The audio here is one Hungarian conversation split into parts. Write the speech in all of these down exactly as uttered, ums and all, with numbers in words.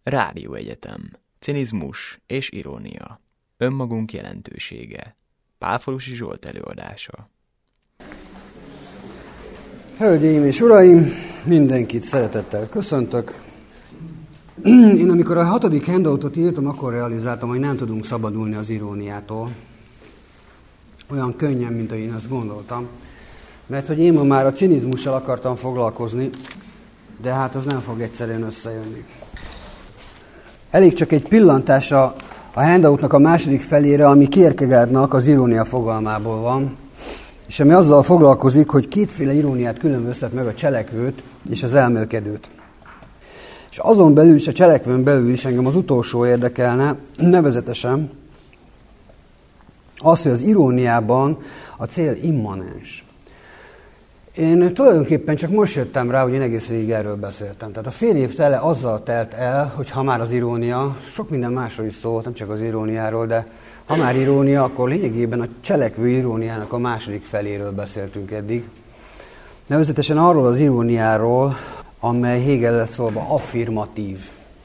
Rádióegyetem. Cinizmus és irónia. Önmagunk jelentősége. Pálfalusi Zsolt előadása. Hölgyeim és uraim, mindenkit szeretettel köszöntök. Én amikor a hatodik handoutot írtam, akkor realizáltam, hogy nem tudunk szabadulni az iróniától. Olyan könnyen, mint ahogy én azt gondoltam. Mert hogy én ma már a cinizmussal akartam foglalkozni, de hát az nem fog egyszerűen összejönni. Elég csak egy pillantás a, a handoutnak a második felére, ami Kierkegaardnak az irónia fogalmából van, és ami azzal foglalkozik, hogy kétféle iróniát különböztet meg, a cselekvőt és az elmélkedőt. És azon belül is, a cselekvőn belül is engem az utolsó érdekelne, nevezetesen az, hogy az iróniában a cél immanens. Én tulajdonképpen csak most jöttem rá, hogy én egész végig erről beszéltem. Tehát a fél év tele azzal telt el, hogy ha már az irónia, sok minden másról is szól, nem csak az iróniáról, de ha már irónia, akkor lényegében a cselekvő iróniának a második feléről beszéltünk eddig. Nevezetesen arról az iróniáról, amely Hegellel szólva affirmatív.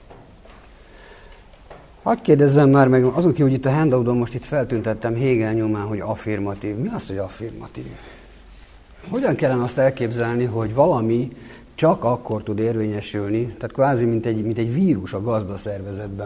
Hadd kérdezzem már meg, azon ki, hogy itt a handouton most itt feltüntettem Hegel nyomán, hogy affirmatív. Mi az, hogy affirmatív? Hogyan kellene azt elképzelni, hogy valami csak akkor tud érvényesülni, tehát kvázi mint egy, mint egy vírus a gazdaszervezetben.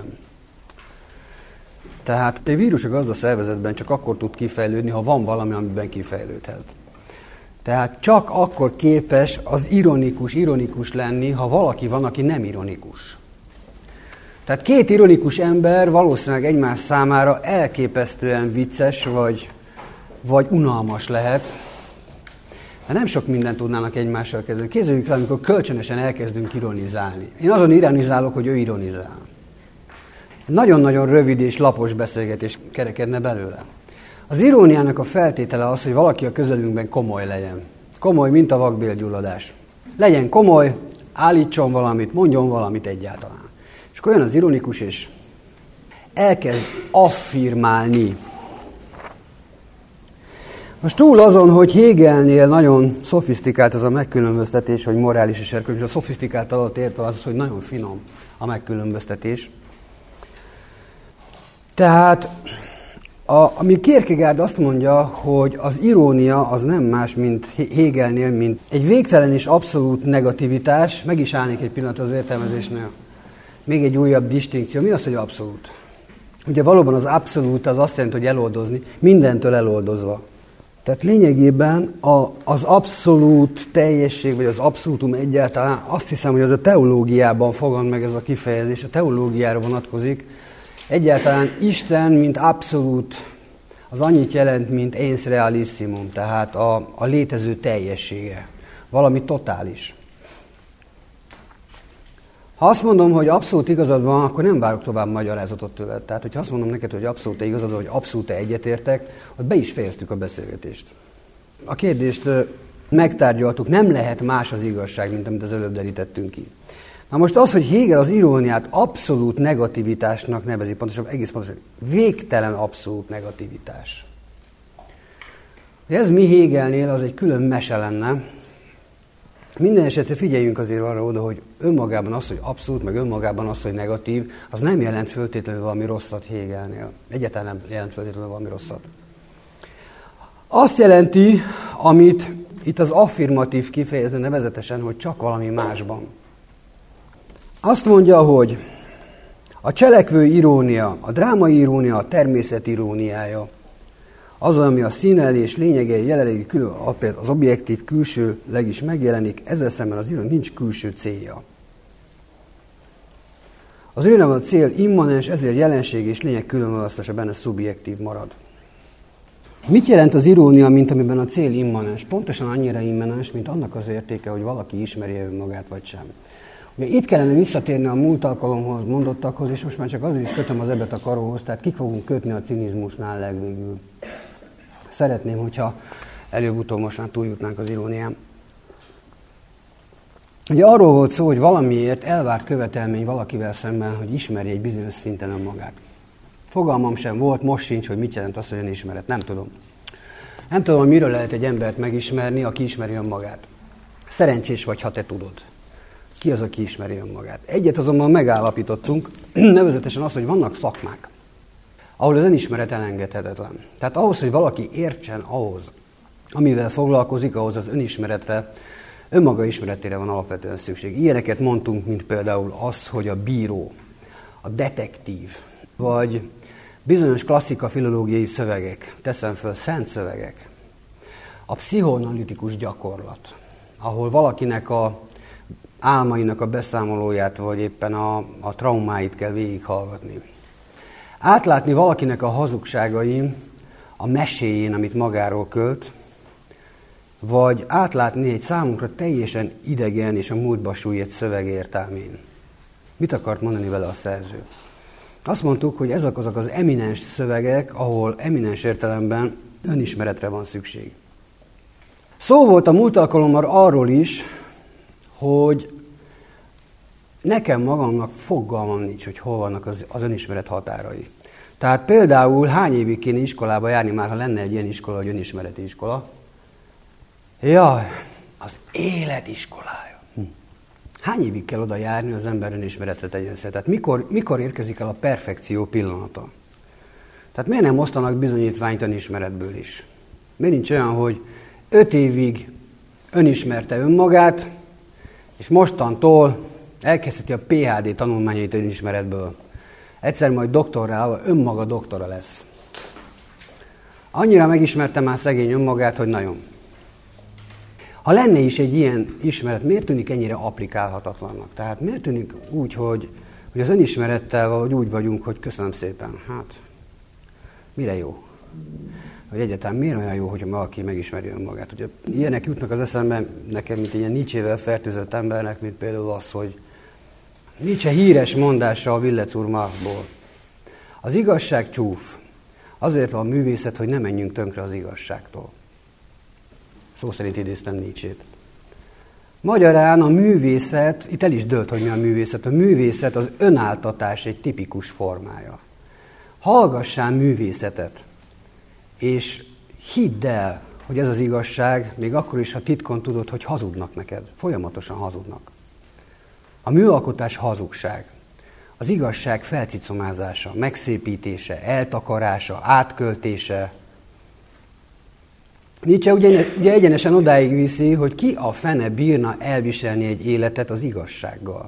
Tehát egy vírus a gazdaszervezetben csak akkor tud kifejlődni, ha van valami, amiben kifejlődhet. Tehát csak akkor képes az ironikus, ironikus lenni, ha valaki van, aki nem ironikus. Tehát két ironikus ember valószínűleg egymás számára elképesztően vicces, vagy, vagy unalmas lehet, de nem sok mindent tudnának egymással kezdeni. Képzeljük el, amikor kölcsönösen elkezdünk ironizálni. Én azon ironizálok, hogy ő ironizál. Nagyon-nagyon rövid és lapos beszélgetés kerekedne belőle. Az iróniának a feltétele az, hogy valaki a közelünkben komoly legyen. Komoly, mint a vakbélgyulladás. Legyen komoly, állítson valamit, mondjon valamit egyáltalán. És akkor jön az ironikus, és elkezd affirmálni. Most túl azon, hogy Hegelnél nagyon szofisztikált ez a megkülönböztetés, hogy morális és erkölcsi, a szofisztikált alatt értve az, hogy nagyon finom a megkülönböztetés. Tehát, a, ami Kierkegaard azt mondja, hogy az irónia az nem más, mint Hegelnél, mint egy végtelen és abszolút negativitás. Meg is állnék egy pillanat az értelmezésnél. Még egy újabb distinkció. Mi az, hogy abszolút? Ugye valóban az abszolút az azt jelenti, hogy eloldozni, mindentől eloldozva. Tehát lényegében a, az abszolút teljesség, vagy az abszolútum egyáltalán, azt hiszem, hogy az a teológiában fogad meg ez a kifejezés, a teológiára vonatkozik. Egyáltalán Isten, mint abszolút, az annyit jelent, mint ens realissimum, tehát a, a létező teljessége, valami totális. Ha azt mondom, hogy abszolút igazad van, akkor nem várok tovább magyarázatot tőled. Tehát, hogyha azt mondom neked, hogy abszolút igazad van, vagy abszolút egyetértek, ott be is fejeztük a beszélgetést. A kérdést megtárgyaltuk, nem lehet más az igazság, mint amit az előbb derítettünk ki. Na most az, hogy Hegel az iróniát abszolút negativitásnak nevezi, pontosan egész pontosan, végtelen abszolút negativitás. Ez mi Hegelnél, az egy külön mese lenne. Minden esetre figyeljünk azért arra oda, hogy önmagában az, hogy abszolút, meg önmagában az, hogy negatív, az nem jelent föltétlenül valami rosszat Hegelnél. Egyáltalán nem jelent föltétlenül valami rosszat. Azt jelenti, amit itt az affirmatív kifejező nevezetesen, hogy csak valami másban. Azt mondja, hogy a cselekvő irónia, a drámai irónia, a természet iróniája, az, ami a színelés lényegei jelenlegi külön, az objektív külsőleg is megjelenik, ezzel szemben az irónia nincs külső célja. Az iróniában a cél immanens, ezért jelenség és lényeg különválasztása benne szubjektív marad. Mit jelent az irónia, mint amiben a cél immanens? Pontosan annyira immanens, mint annak az értéke, hogy valaki ismeri önmagát vagy sem. Ugye itt kellene visszatérni a múlt alkalomhoz mondottakhoz, és most már csak azért is kötöm az ebet a karóhoz, tehát ki fogunk kötni a cinizmusnál legvégül. Szeretném, hogyha előbb-utóbb most már túljutnánk az irónián. Ugye arról volt szó, hogy valamiért elvárt követelmény valakivel szemben, hogy ismerje egy bizonyos szinten önmagát. Fogalmam sem volt, most sincs, hogy mit jelent az, hogy önismeret. Nem tudom. Nem tudom, hogy miről lehet egy embert megismerni, aki ismeri önmagát. Szerencsés vagy, ha te tudod. ki az, aki ismeri önmagát. Egyet azonban megállapítottunk, nevezetesen az, hogy vannak szakmák, ahol az önismeret elengedhetetlen. Tehát ahhoz, hogy valaki értsen ahhoz, amivel foglalkozik, ahhoz az önismeretre, önmaga ismeretére van alapvetően szükség. Ilyeneket mondtunk, mint például az, hogy a bíró, a detektív, vagy bizonyos klasszika filológiai szövegek, teszem föl szent szövegek, a pszichoanalitikus gyakorlat, ahol valakinek a álmainak a beszámolóját, vagy éppen a, a traumáit kell végighallgatni. Átlátni valakinek a hazugságain, a meséjén, amit magáról költ, vagy átlátni egy számunkra teljesen idegen és a múltba sújtott szöveg értelmén. Mit akart mondani vele a szerző? Azt mondtuk, hogy ezek azok az eminens szövegek, ahol eminens értelemben önismeretre van szükség. Szó volt a múlt alkalommal arról is, hogy nekem magamnak fogalmam nincs, hogy hol vannak az, az önismeret határai. Tehát például hány évig kéne iskolába járni már, ha lenne egy ilyen iskola, hogy önismereti iskola? Jaj, az élet iskolája. Hm. Hány évig kell oda járni, az ember önismeretre tegyen szert? Tehát mikor, mikor érkezik el a perfekció pillanata? Tehát miért nem osztanak bizonyítványt önismeretből is? Miért nincs olyan, hogy öt évig önismerte önmagát, és mostantól elkezdheti a pé há dé tanulmányait önismeretből. Egyszer majd doktorrá, önmaga doktora lesz. Annyira megismerte már szegény önmagát, hogy nagyon. Ha lenne is egy ilyen ismeret, miért tűnik ennyire applikálhatatlannak? Tehát miért tűnik úgy, hogy, hogy az önismerettel valahogy úgy vagyunk, hogy köszönöm szépen, hát mire jó? Vagy egyáltalán miért olyan jó, hogyha valaki megismeri önmagát? Ugye ilyenek jutnak az eszembe nekem, mint ilyen Nietzsével fertőzött embernek, mint például az, hogy Nietzsche híres mondása a Willetszurmából. Az igazság csúf. Azért van művészet, hogy ne menjünk tönkre az igazságtól. Szó szerint idéztem Nietzsét. Magyarán a művészet, itt el is dőlt, hogy mi a művészet. A művészet az önáltatás egy tipikus formája. Hallgassál művészetet, és hidd el, hogy ez az igazság, még akkor is, ha titkon tudod, hogy hazudnak neked. Folyamatosan hazudnak. A műalkotás hazugság. Az igazság felcicomázása, megszépítése, eltakarása, átköltése. Nietzsche ugye, ugye egyenesen odáig viszi, hogy ki a fene bírna elviselni egy életet az igazsággal.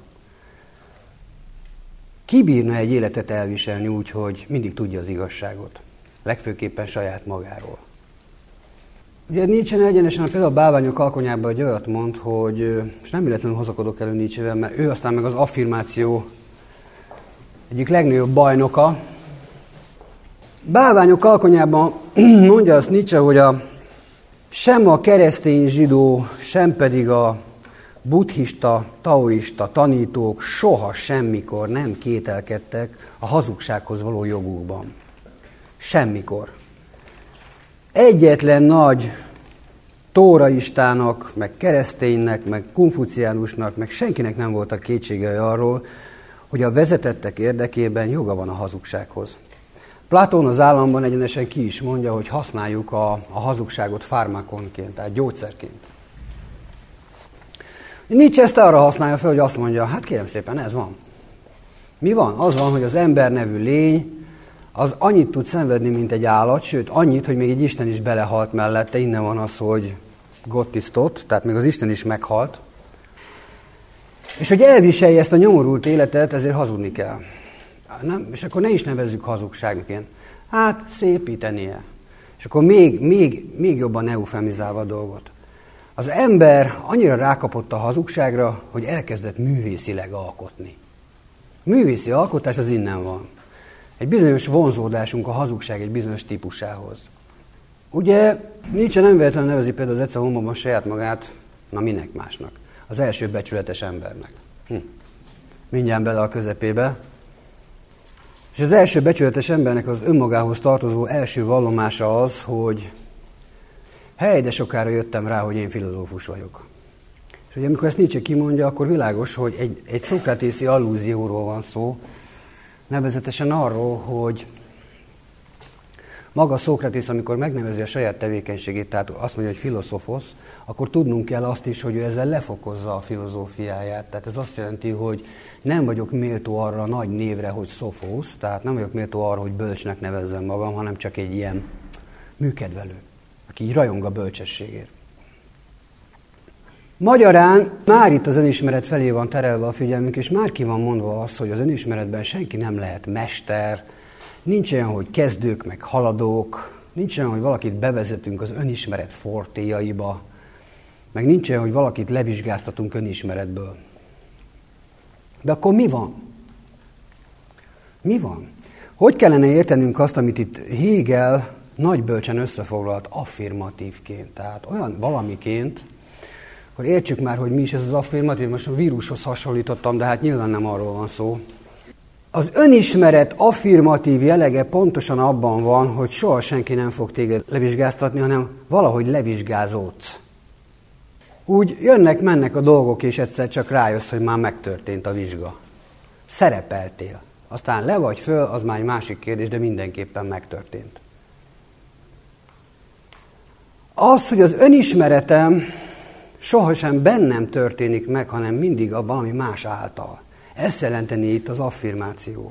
Ki bírna egy életet elviselni úgy, hogy mindig tudja az igazságot? Legfőképpen saját magáról. Ugye Nietzsche egyenesen például a Bálványok alkonyában egy olyat mond, hogy, és nem véletlenül hozakodok elő Nietzsével, mert ő aztán meg az affirmáció egyik legnagyobb bajnoka. Bálványok alkonyában mondja azt Nietzsche, hogy a, sem a keresztény zsidó, sem pedig a buddhista, taoista tanítók soha semmikor nem kételkedtek a hazugsághoz való jogukban. Semmikor. Egyetlen nagy tóraistának, meg kereszténynek, meg konfuciánusnak, meg senkinek nem voltak kétségei arról, hogy a vezetettek érdekében joga van a hazugsághoz. Platón az Államban egyenesen ki is mondja, hogy használjuk a, a hazugságot fármakonként, tehát gyógyszerként. Nietzsche ezt arra használja fel, hogy azt mondja, hát kérem szépen, ez van. Mi van? Az van, hogy az ember nevű lény, az annyit tud szenvedni, mint egy állat, sőt annyit, hogy még egy Isten is belehalt mellette, innen van az, hogy Gott ist tot, tehát még az Isten is meghalt. És hogy elviselje ezt a nyomorult életet, ezért hazudni kell. Nem? És akkor ne is nevezzük hazugságnak ilyen. Hát szépítenie. És akkor még, még, még jobban eufemizálva a dolgot. Az ember annyira rákapott a hazugságra, hogy elkezdett művészileg alkotni. A művészi alkotás az innen van. Egy bizonyos vonzódásunk a hazugság egy bizonyos típusához. Ugye Nietzsche nem véletlenül nevezi például az Ecce Homoban saját magát, na minek másnak? Az első becsületes embernek. Hm. Mindjárt bele a közepébe. És az első becsületes embernek az önmagához tartozó első vallomása az, hogy hely, de sokára jöttem rá, hogy én filozófus vagyok. És ugye amikor ezt Nietzsche kimondja, akkor világos, hogy egy, egy szokratészi allúzióról van szó, nevezetesen arról, hogy Maga Szókratész, amikor megnevezi a saját tevékenységét, tehát azt mondja, hogy filoszofosz, akkor tudnunk kell azt is, hogy ő ezzel lefokozza a filozófiáját. Tehát ez azt jelenti, hogy nem vagyok méltó arra a nagy névre, hogy szofosz, tehát nem vagyok méltó arra, hogy bölcsnek nevezzem magam, hanem csak egy ilyen műkedvelő, aki így rajong a bölcsességért. Magyarán már itt az önismeret felé van terelve a figyelmünk, és már ki van mondva az, hogy az önismeretben senki nem lehet mester, nincs olyan, hogy kezdők meg haladók, nincs olyan, hogy valakit bevezetünk az önismeret fortéjaiba, meg nincs olyan, hogy valakit levizsgáztatunk önismeretből. De akkor mi van? Mi van? Hogy kellene értenünk azt, amit itt Hegel nagybölcsen összefoglalt affirmatívként, tehát olyan valamiként, akkor értsük már, hogy mi is ez az affirmatív, most a vírushoz hasonlítottam, de hát nyilván nem arról van szó. Az önismeret affirmatív jellege pontosan abban van, hogy soha senki nem fog téged levizsgáztatni, hanem valahogy levizsgázódsz. Úgy jönnek-mennek a dolgok, és egyszer csak rájössz, hogy már megtörtént a vizsga. Szerepeltél. Aztán le vagy föl, az már egy másik kérdés, de mindenképpen megtörtént. Az, hogy az önismeretem sohasem bennem történik meg, hanem mindig a valami más által. Ezt jelenteni itt az affirmáció.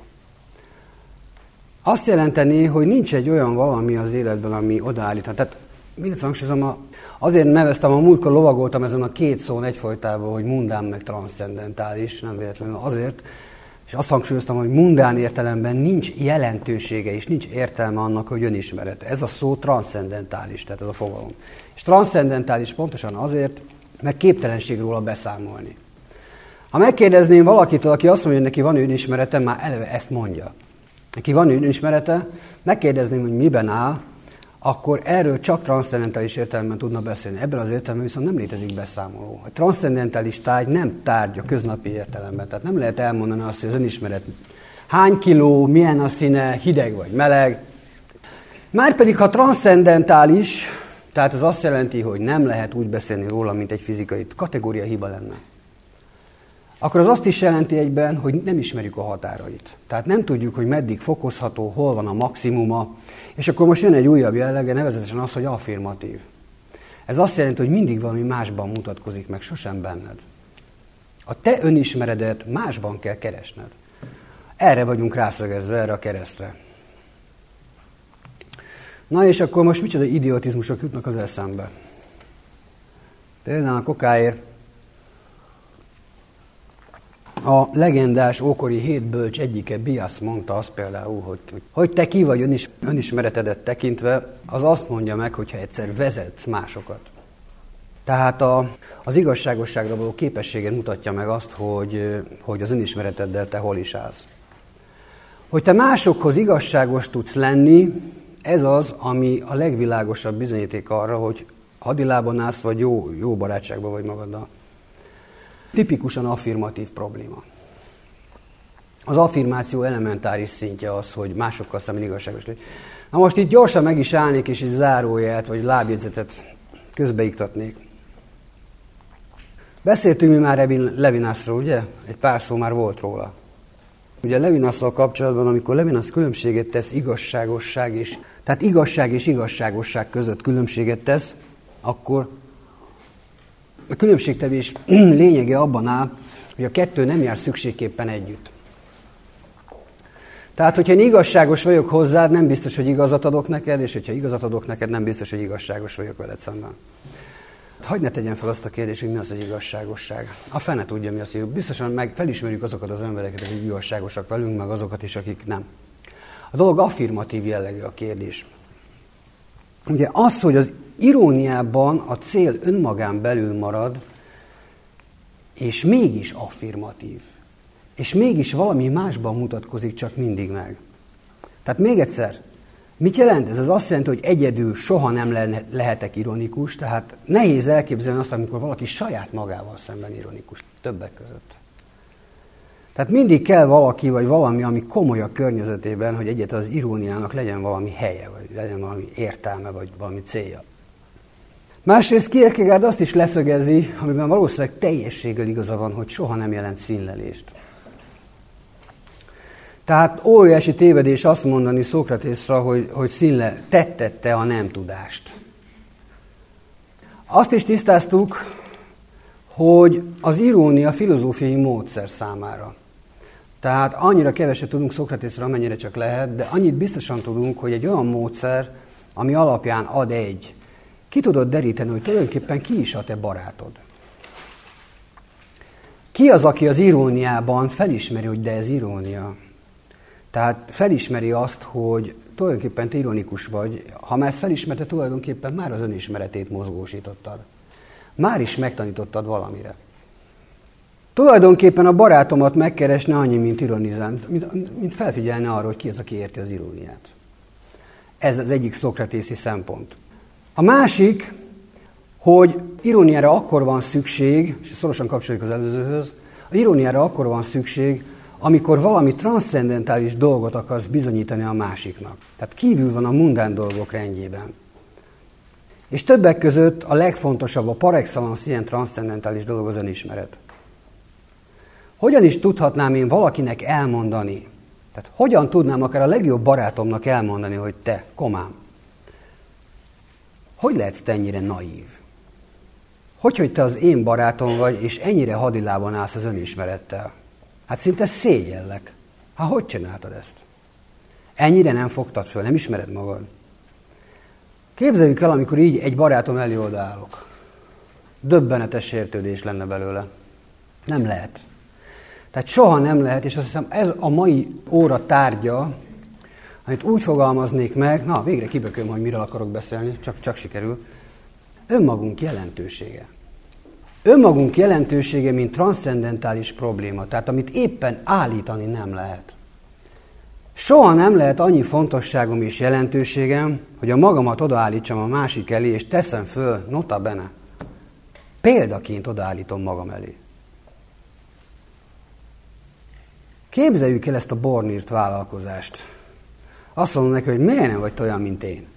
Azt jelenteni, hogy nincs egy olyan valami az életben, ami odaállítana. Tehát még hangsúlyozom, azért neveztem, a múltkor lovagoltam ezen a két szón egyfolytában, hogy mundán meg transzcendentális, nem véletlenül azért, és azt hangsúlyoztam, hogy mundán értelemben nincs jelentősége és nincs értelme annak, hogy önismeret. Ez a szó transzcendentális, tehát ez a fogalom. És transzcendentális pontosan azért, mert képtelenség róla beszámolni. Ha megkérdezném valakitől, aki azt mondja, hogy neki van önismerete, már eleve ezt mondja. Neki van önismerete, megkérdezném, hogy miben áll, akkor erről csak transzcendentális értelemben tudna beszélni. Ebben az értelemben viszont nem létezik beszámoló. A transzcendentális tárgy nem tárgy a köznapi értelemben. Tehát nem lehet elmondani azt, hogy az önismeret hány kiló, milyen a színe, hideg vagy meleg. Márpedig, ha transzcendentális, tehát ez azt jelenti, hogy nem lehet úgy beszélni róla, mint egy fizikai kategória hiba lenne. Akkor az azt is jelenti egyben, hogy nem ismerjük a határait. Tehát nem tudjuk, hogy meddig fokozható, hol van a maximuma, és akkor most jön egy újabb jellege, nevezetesen az, hogy affirmatív. Ez azt jelenti, hogy mindig valami másban mutatkozik meg, sosem benned. A te önismeredet másban kell keresned. Erre vagyunk rászögezve, erre a keresztre. Na és akkor most micsoda idiotizmusok jutnak az eszembe. Például a kokáért a legendás ókori hét bölcs egyike, Bias mondta azt például, hogy, hogy, hogy te ki vagy önis, önismeretedet tekintve, az azt mondja meg, hogyha egyszer vezetsz másokat. Tehát a, az igazságosságra való képességed mutatja meg azt, hogy, hogy az önismereteddel te hol is állsz. Hogy te másokhoz igazságos tudsz lenni, ez az, ami a legvilágosabb bizonyíték arra, hogy hadilában állsz, vagy jó, jó barátságban vagy magaddal. Tipikusan affirmatív probléma. Az affirmáció elementáris szintje az, hogy másokkal szemben igazságos légy. Na most itt gyorsan meg is állnék, és egy zárójelt, vagy lábjegyzetet közbeiktatnék. Beszéltünk mi már Levinasról, ugye? Egy pár szó már volt róla. Ugye Levinasszal kapcsolatban, amikor Levinas különbséget tesz igazságosság és, tehát igazság és igazságosság között különbséget tesz, akkor a különbségtevés lényege abban áll, hogy a kettő nem jár szükségképpen együtt. Tehát, hogyha én igazságos vagyok hozzád, nem biztos, hogy igazat adok neked, és hogyha igazat adok neked, nem biztos, hogy igazságos vagyok veled szemben. Hadd ne tegyen fel azt a kérdést, hogy mi az, hogy igazságosság. A fene tudja, mi az, hogy biztosan meg felismerjük azokat az embereket, akik igazságosak velünk, meg azokat is, akik nem. A dolog affirmatív jellegű a kérdés. Ugye az, hogy az iróniában a cél önmagán belül marad, és mégis affirmatív. És mégis valami másban mutatkozik csak mindig meg. Tehát még egyszer, mit jelent ez? Ez azt jelenti, hogy egyedül soha nem lehetek ironikus, tehát nehéz elképzelni azt, amikor valaki saját magával szemben ironikus, többek között. Tehát mindig kell valaki, vagy valami, ami komoly a környezetében, hogy egyáltalán az iróniának legyen valami helye, vagy legyen valami értelme, vagy valami célja. Másrészt Kierkegaard azt is leszögezi, amiben valószínűleg teljességgel igaza van, hogy soha nem jelent színlelést. Tehát óriási tévedés azt mondani Szokratészra, hogy, hogy színle tettette a nem tudást. Azt is tisztáztuk, hogy az irónia filozófiai módszer számára. Tehát annyira keveset tudunk Szokratészről, amennyire csak lehet, de annyit biztosan tudunk, hogy egy olyan módszer, ami alapján ad egy. Ki tudod deríteni, hogy tulajdonképpen ki is a te barátod? Ki az, aki az iróniában felismeri, hogy de ez irónia? Tehát felismeri azt, hogy tulajdonképpen te ironikus vagy. Ha már ezt felismerte, tulajdonképpen már az önismeretét mozgósítottad. Már is megtanítottad valamire. Tulajdonképpen a barátomat megkeresne annyi, mint ironizálni, mint, mint felfigyelni arra, hogy ki az, aki érti az iróniát. Ez az egyik szokratészi szempont. A másik, hogy iróniára akkor van szükség, és szorosan kapcsolódik az előzőhöz, a iróniára akkor van szükség, amikor valami transzcendentális dolgot akarsz bizonyítani a másiknak. Tehát kívül van a mundán dolgok rendjében. És többek között a legfontosabb, a par excellence ilyen transzcendentális dolog az önismeret. Hogyan is tudhatnám én valakinek elmondani? Tehát hogyan tudnám akár a legjobb barátomnak elmondani, hogy te, komám, hogy lehetsz te ennyire naív? Hogy, hogy te az én barátom vagy, és ennyire hadilában állsz az önismerettel? Hát szinte szégyellek. Hát hogy csináltad ezt? Ennyire nem fogtad föl, nem ismered magad? Képzeljük el, amikor így egy barátom elé odaállok. Döbbenetes sértődés lenne belőle. Nem lehet. Tehát soha nem lehet, és azt hiszem ez a mai óra tárgya, amit úgy fogalmaznék meg, na végre kibököm, hogy miről akarok beszélni, csak, csak sikerül, önmagunk jelentősége. Önmagunk jelentősége, mint transzcendentális probléma, tehát amit éppen állítani nem lehet. Soha nem lehet annyi fontosságom és jelentőségem, hogy a magamat odaállítsam a másik elé, és teszem föl, nota bene, példaként odaállítom magam elé. Képzeljük el ezt a Bornírt vállalkozást. Azt mondom neki, hogy miért nem vagy olyan, mint én?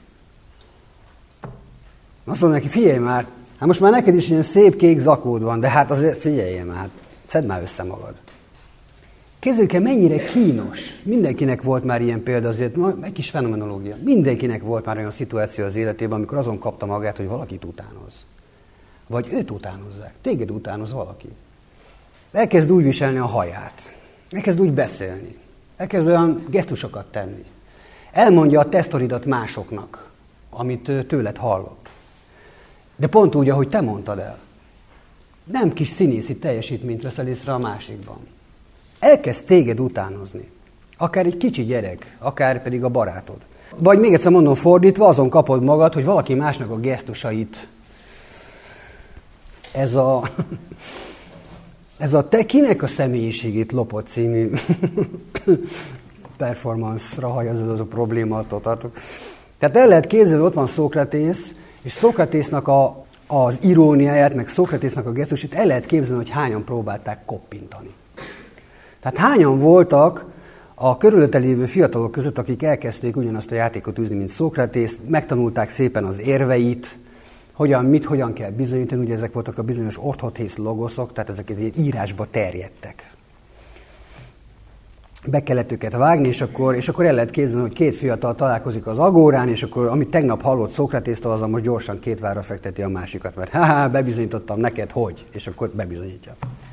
Azt mondom neki, figyelj már, hát most már neked is ilyen szép kék zakód van, de hát azért figyelj már, hát szedd már össze magad. Képzeljük el, mennyire kínos. Mindenkinek volt már ilyen példa, azért egy kis fenomenológia. Mindenkinek volt már olyan szituáció az életében, amikor azon kapta magát, hogy valakit utánoz. Vagy őt utánozzák. Téged utánoz valaki. Elkezd úgy viselni a haját. Elkezd úgy beszélni. Elkezd olyan gesztusokat tenni. Elmondja a te sztoridat másoknak, amit tőled hallott. De pont úgy, ahogy te mondtad el. Nem kis színészi teljesítményt veszel észre a másikban. Elkezd téged utánozni. Akár egy kicsi gyerek, akár pedig a barátod. Vagy még egyszer mondom fordítva, azon kapod magad, hogy valaki másnak a gesztusait, ez a, ez a te kinek a személyiségét lopott című performance-ra hajazod, az a probléma, attól tartok. Tehát el lehet képzelni, ott van Szokratész, és Szokratésznak a, az iróniáját, meg Szokratésznak a gesztusait el lehet képzelni, hogy hányan próbálták koppintani. Tehát hányan voltak a körülötte lévő fiatalok között, akik elkezdték ugyanazt a játékot űzni, mint Szokratész, megtanulták szépen az érveit, hogyan, mit, hogyan kell bizonyítani, ugye ezek voltak a bizonyos orthotész logoszok, tehát ezek írásba terjedtek. Be kellett őket vágni, és akkor, és akkor el lehet képzelni, hogy két fiatal találkozik az agórán, és akkor amit tegnap hallott Szokratésztől, az most gyorsan két várra fekteti a másikat, mert ha bebizonyítottam neked, hogy, és akkor bebizonyítja.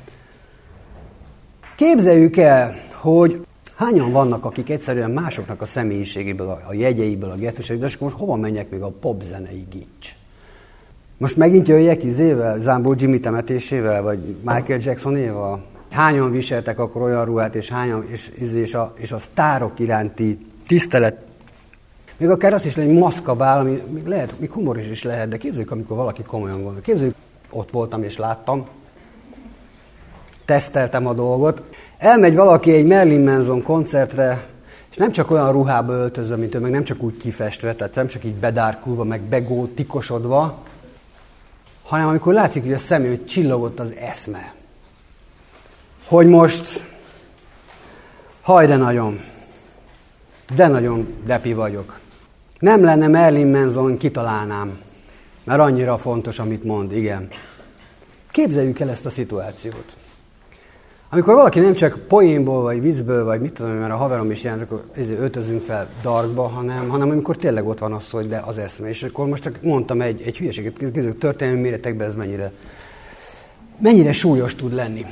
Képzeljük el, hogy hányan vannak, akik egyszerűen másoknak a személyiségéből, a jegyeiből, a gesztusaiből, és akkor most hova menjek még a popzenei gics? Most megint jöjjek izével, Zámbó Jimmy temetésével, vagy Michael Jacksonéval? Hányan viseltek akkor olyan ruhát, és hányan, és, és, a, és a sztárok iránti tisztelet. Még akár azt is lehet, hogy maszkabál, ami még lehet, még humoros is lehet, de képzeljük, amikor valaki komolyan gondol. Képzeljük, ott voltam és láttam, teszteltem a dolgot. Elmegy valaki egy Marilyn Manson koncertre, és nem csak olyan ruhába öltözve, mint ő, meg nem csak úgy kifestve, tehát nem csak így bedárkulva, meg begótikosodva, hanem amikor látszik, hogy a szemű, hogy csillogott az eszme. Hogy most, haj de nagyon, de nagyon depi vagyok. Nem lenne Marilyn Manson, kitalálnám, mert annyira fontos, amit mond, igen. Képzeljük el ezt a szituációt. Amikor valaki nem csak poénból, vagy viccből, vagy mit tudom, mert a haverom is jelent, akkor öltözünk fel darkba, hanem, hanem amikor tényleg ott van az, hogy de az eszme. És akkor most csak mondtam egy, egy hülyeséget, történelmi méretekben ez mennyire, mennyire súlyos tud lenni.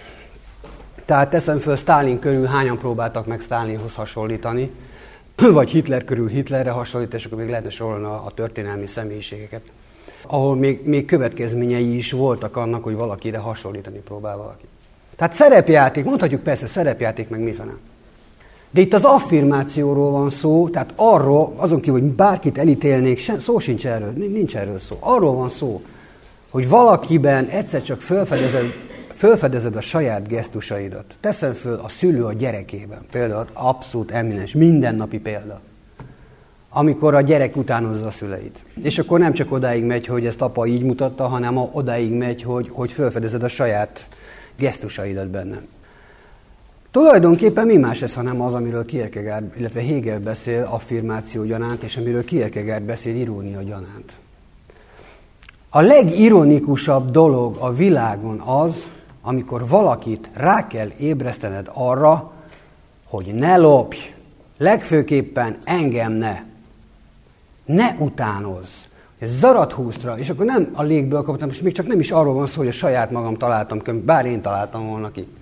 Tehát teszem föl, Sztálin körül hányan próbáltak meg Sztálinhoz hasonlítani, vagy Hitler körül Hitlerre hasonlítani, és akkor még lehetne sorolni a, a történelmi személyiségeket. Ahol még, még következményei is voltak annak, hogy valakire hasonlítani próbál valaki. Tehát szerepjáték, mondhatjuk persze szerepjáték, meg mifene. De itt az affirmációról van szó, tehát arról, azon kívül, hogy bárkit elítélnék, sem, szó sincs erről, nincs erről szó. Arról van szó, hogy valakiben egyszer csak felfedezed, felfedezed a saját gesztusaidat. Teszem föl a szülő a gyerekében. Például abszolút eminens, mindennapi példa. Amikor a gyerek utánozza a szüleit. És akkor nem csak odáig megy, hogy ezt apa így mutatta, hanem odáig megy, hogy, hogy felfedezed a saját gesztusaidat bennem. Tulajdonképpen mi más ez, hanem az, amiről Kierkegaard, illetve Hegel beszél affirmáció gyanánt, és amiről Kierkegaard beszél irónia gyanánt. A legironikusabb dolog a világon az, amikor valakit rá kell ébresztened arra, hogy ne lopj, legfőképpen engem ne. Ne utánozz. Ez Zarathustra, és akkor nem a légből kaptam, és még csak nem is arról van szó, hogy a saját magam találtam, bár én találtam volna ki.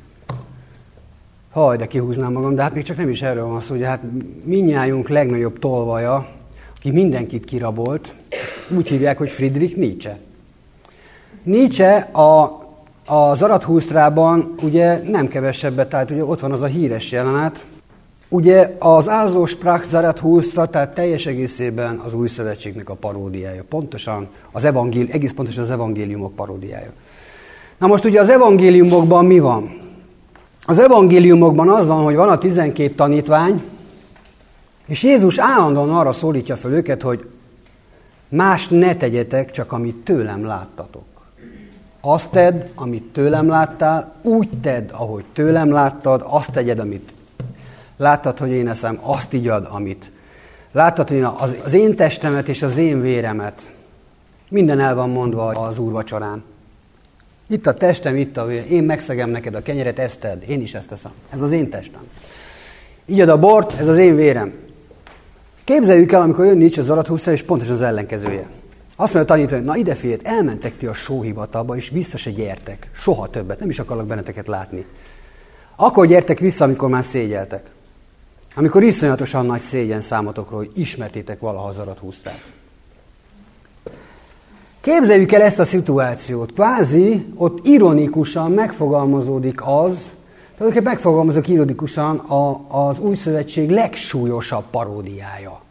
Haj, de kihúznám magam, de hát még csak nem is erről van szó, hogy hát mindnyájunk legnagyobb tolvaja, aki mindenkit kirabolt, úgy hívják, hogy Friedrich Nietzsche. Nietzsche a, a Zarathustrában ugye nem kevesebbet, tehát ugye ott van az a híres jelenet, ugye az Also sprach Zarathustra, tehát teljes egészében az Új Szövetségnek a paródiája. Pontosan az evangélium, egész pontosan az evangéliumok paródiája. Na most ugye az evangéliumokban mi van? Az evangéliumokban az van, hogy van a tizenkét tanítvány, és Jézus állandóan arra szólítja fel őket, hogy más ne tegyetek, csak amit tőlem láttatok. Azt tedd, amit tőlem láttál, úgy tedd, ahogy tőlem láttad, azt tegyed, amit láttad, hogy én eszem, azt igyad, amit láttad, hogy az, az én testemet és az én véremet. Minden el van mondva az úrvacsorán. Itt a testem, itt a vérem. Én megszegem neked a kenyeret, ezt tedd. Én is ezt teszem. Ez az én testem. Igyad a bort, ez az én vérem. Képzeljük el, amikor jön Nietzsche Zarathustra, és pontosan az ellenkezője. Azt mondja a tanítvány, na ide figyelj, elmentek ti a sóhivatalba, és vissza se gyertek. Soha többet, nem is akarlak benneteket látni. Akkor gyertek vissza, amikor már szégyeltek. Amikor iszonyatosan nagy szégyen számotokról, hogy ismertétek valaha Zarathustrát. Képzeljük el ezt a szituációt. Kvázi ott ironikusan megfogalmazódik az, tulajdonképpen megfogalmazok ironikusan a, az Új Szövetség legsúlyosabb paródiája.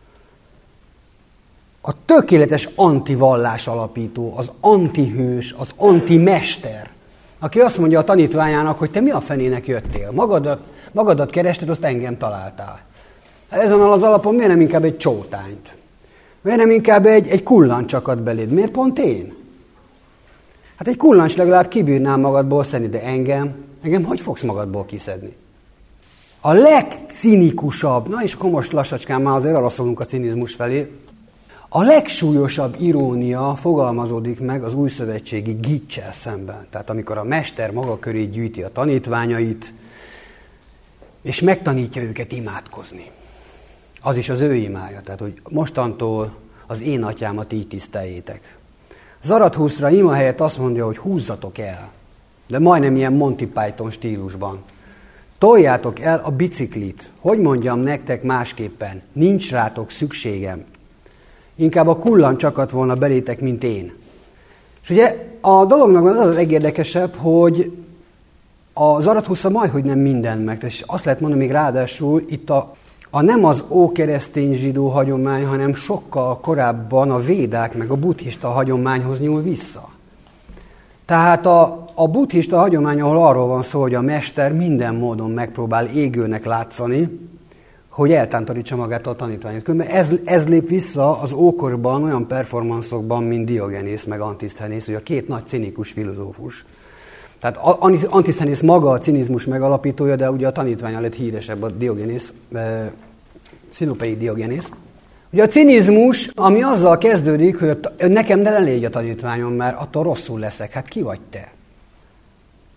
A tökéletes antivallás alapító, az antihős, az antimester, aki azt mondja a tanítványának, hogy te mi a fenének jöttél? Magadat, magadat kerested, azt engem találtál. Ezen az alapon miért nem inkább egy csótányt? Miért nem inkább egy, egy kullancs akad beléd? Miért pont én? Hát egy kullancs legalább kibírnám magadból szedni, de engem, engem hogy fogsz magadból kiszedni? A legcinikusabb, na és akkor most lassacskán már azért araszolunk a cinizmus felé, a legsúlyosabb irónia fogalmazódik meg az újszövetségi giccsel szemben. Tehát amikor a mester maga köré gyűjti a tanítványait, és megtanítja őket imádkozni. Az is az ő imája, tehát hogy mostantól az én atyámat így tiszteljétek. Zarathustra ima helyett azt mondja, hogy húzzatok el, de majdnem ilyen Monty Python stílusban. Toljátok el a biciklit. Hogy mondjam nektek másképpen? Nincs rátok szükségem. Inkább a kullancsakat volna belétek, mint én. És ugye a dolognak az a legérdekesebb, hogy a Zarathustra majdhogy nem minden meg. És azt lehet mondani még ráadásul, itt a, a nem az ókeresztény zsidó hagyomány, hanem sokkal korábban a védák meg a buddhista hagyományhoz nyúl vissza. Tehát a, a buddhista hagyomány, ahol arról van szó, hogy a mester minden módon megpróbál égőnek látszani, hogy eltántorítsa magát a tanítványot. Különben ez, ez lép vissza az ókorban olyan performanszokban, mint Diogenész meg Antiszthenész, hogy a két nagy cinikus filozófus. Tehát Antiszthenész maga a cinizmus megalapítója, de ugye a tanítványa lett híresebb, a Diogenész, e, Szinopei Diogenész. Ugye a cinizmus, ami azzal kezdődik, hogy a, nekem ne légy a tanítványom, mert attól rosszul leszek. Hát ki vagy te?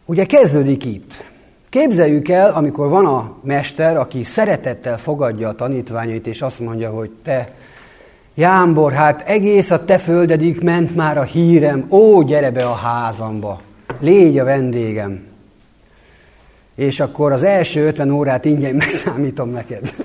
Ugye kezdődik itt. Képzeljük el, amikor van a mester, aki szeretettel fogadja a tanítványait, és azt mondja, hogy te, Jámbor, hát egész a te földedig ment már a hírem, ó, gyere be a házamba, légy a vendégem. És akkor az első ötven órát ingyen megszámítom neked.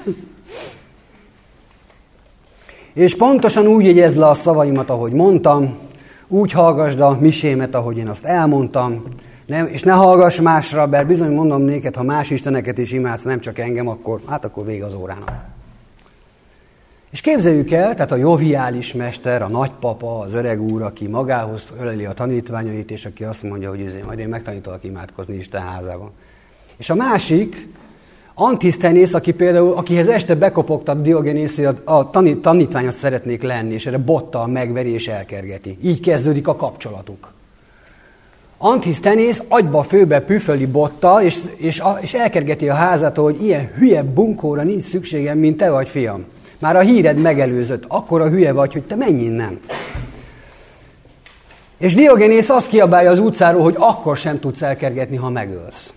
És pontosan úgy jegyezd le a szavaimat, ahogy mondtam, úgy hallgasd a misémet, ahogy én azt elmondtam, nem, és ne hallgass másra, mert bizony mondom néked, ha más isteneket is imádsz, nem csak engem, akkor, hát akkor vége az órának. És képzeljük el, tehát a joviális mester, a nagypapa, az öreg úr, aki magához öleli a tanítványait, és aki azt mondja, hogy izé, majd én megtanítalak imádkozni Isten házában. És a másik, Antisztenész, aki például, akihez este bekopogta Diogenész, hogy a, a tanít, tanítványot szeretnék lenni, és erre bottal megveri és elkergeti. Így kezdődik a kapcsolatuk. Antisztenész agyba főbe püföli bottal, és, és, és elkergeti a házát, hogy ilyen hülye bunkóra nincs szükségem, mint te vagy, fiam. Már a híred megelőzött, akkora hülye vagy, hogy te menj innen. És Diogenész azt kiabálja az utcáról, hogy akkor sem tudsz elkergetni, ha megölsz.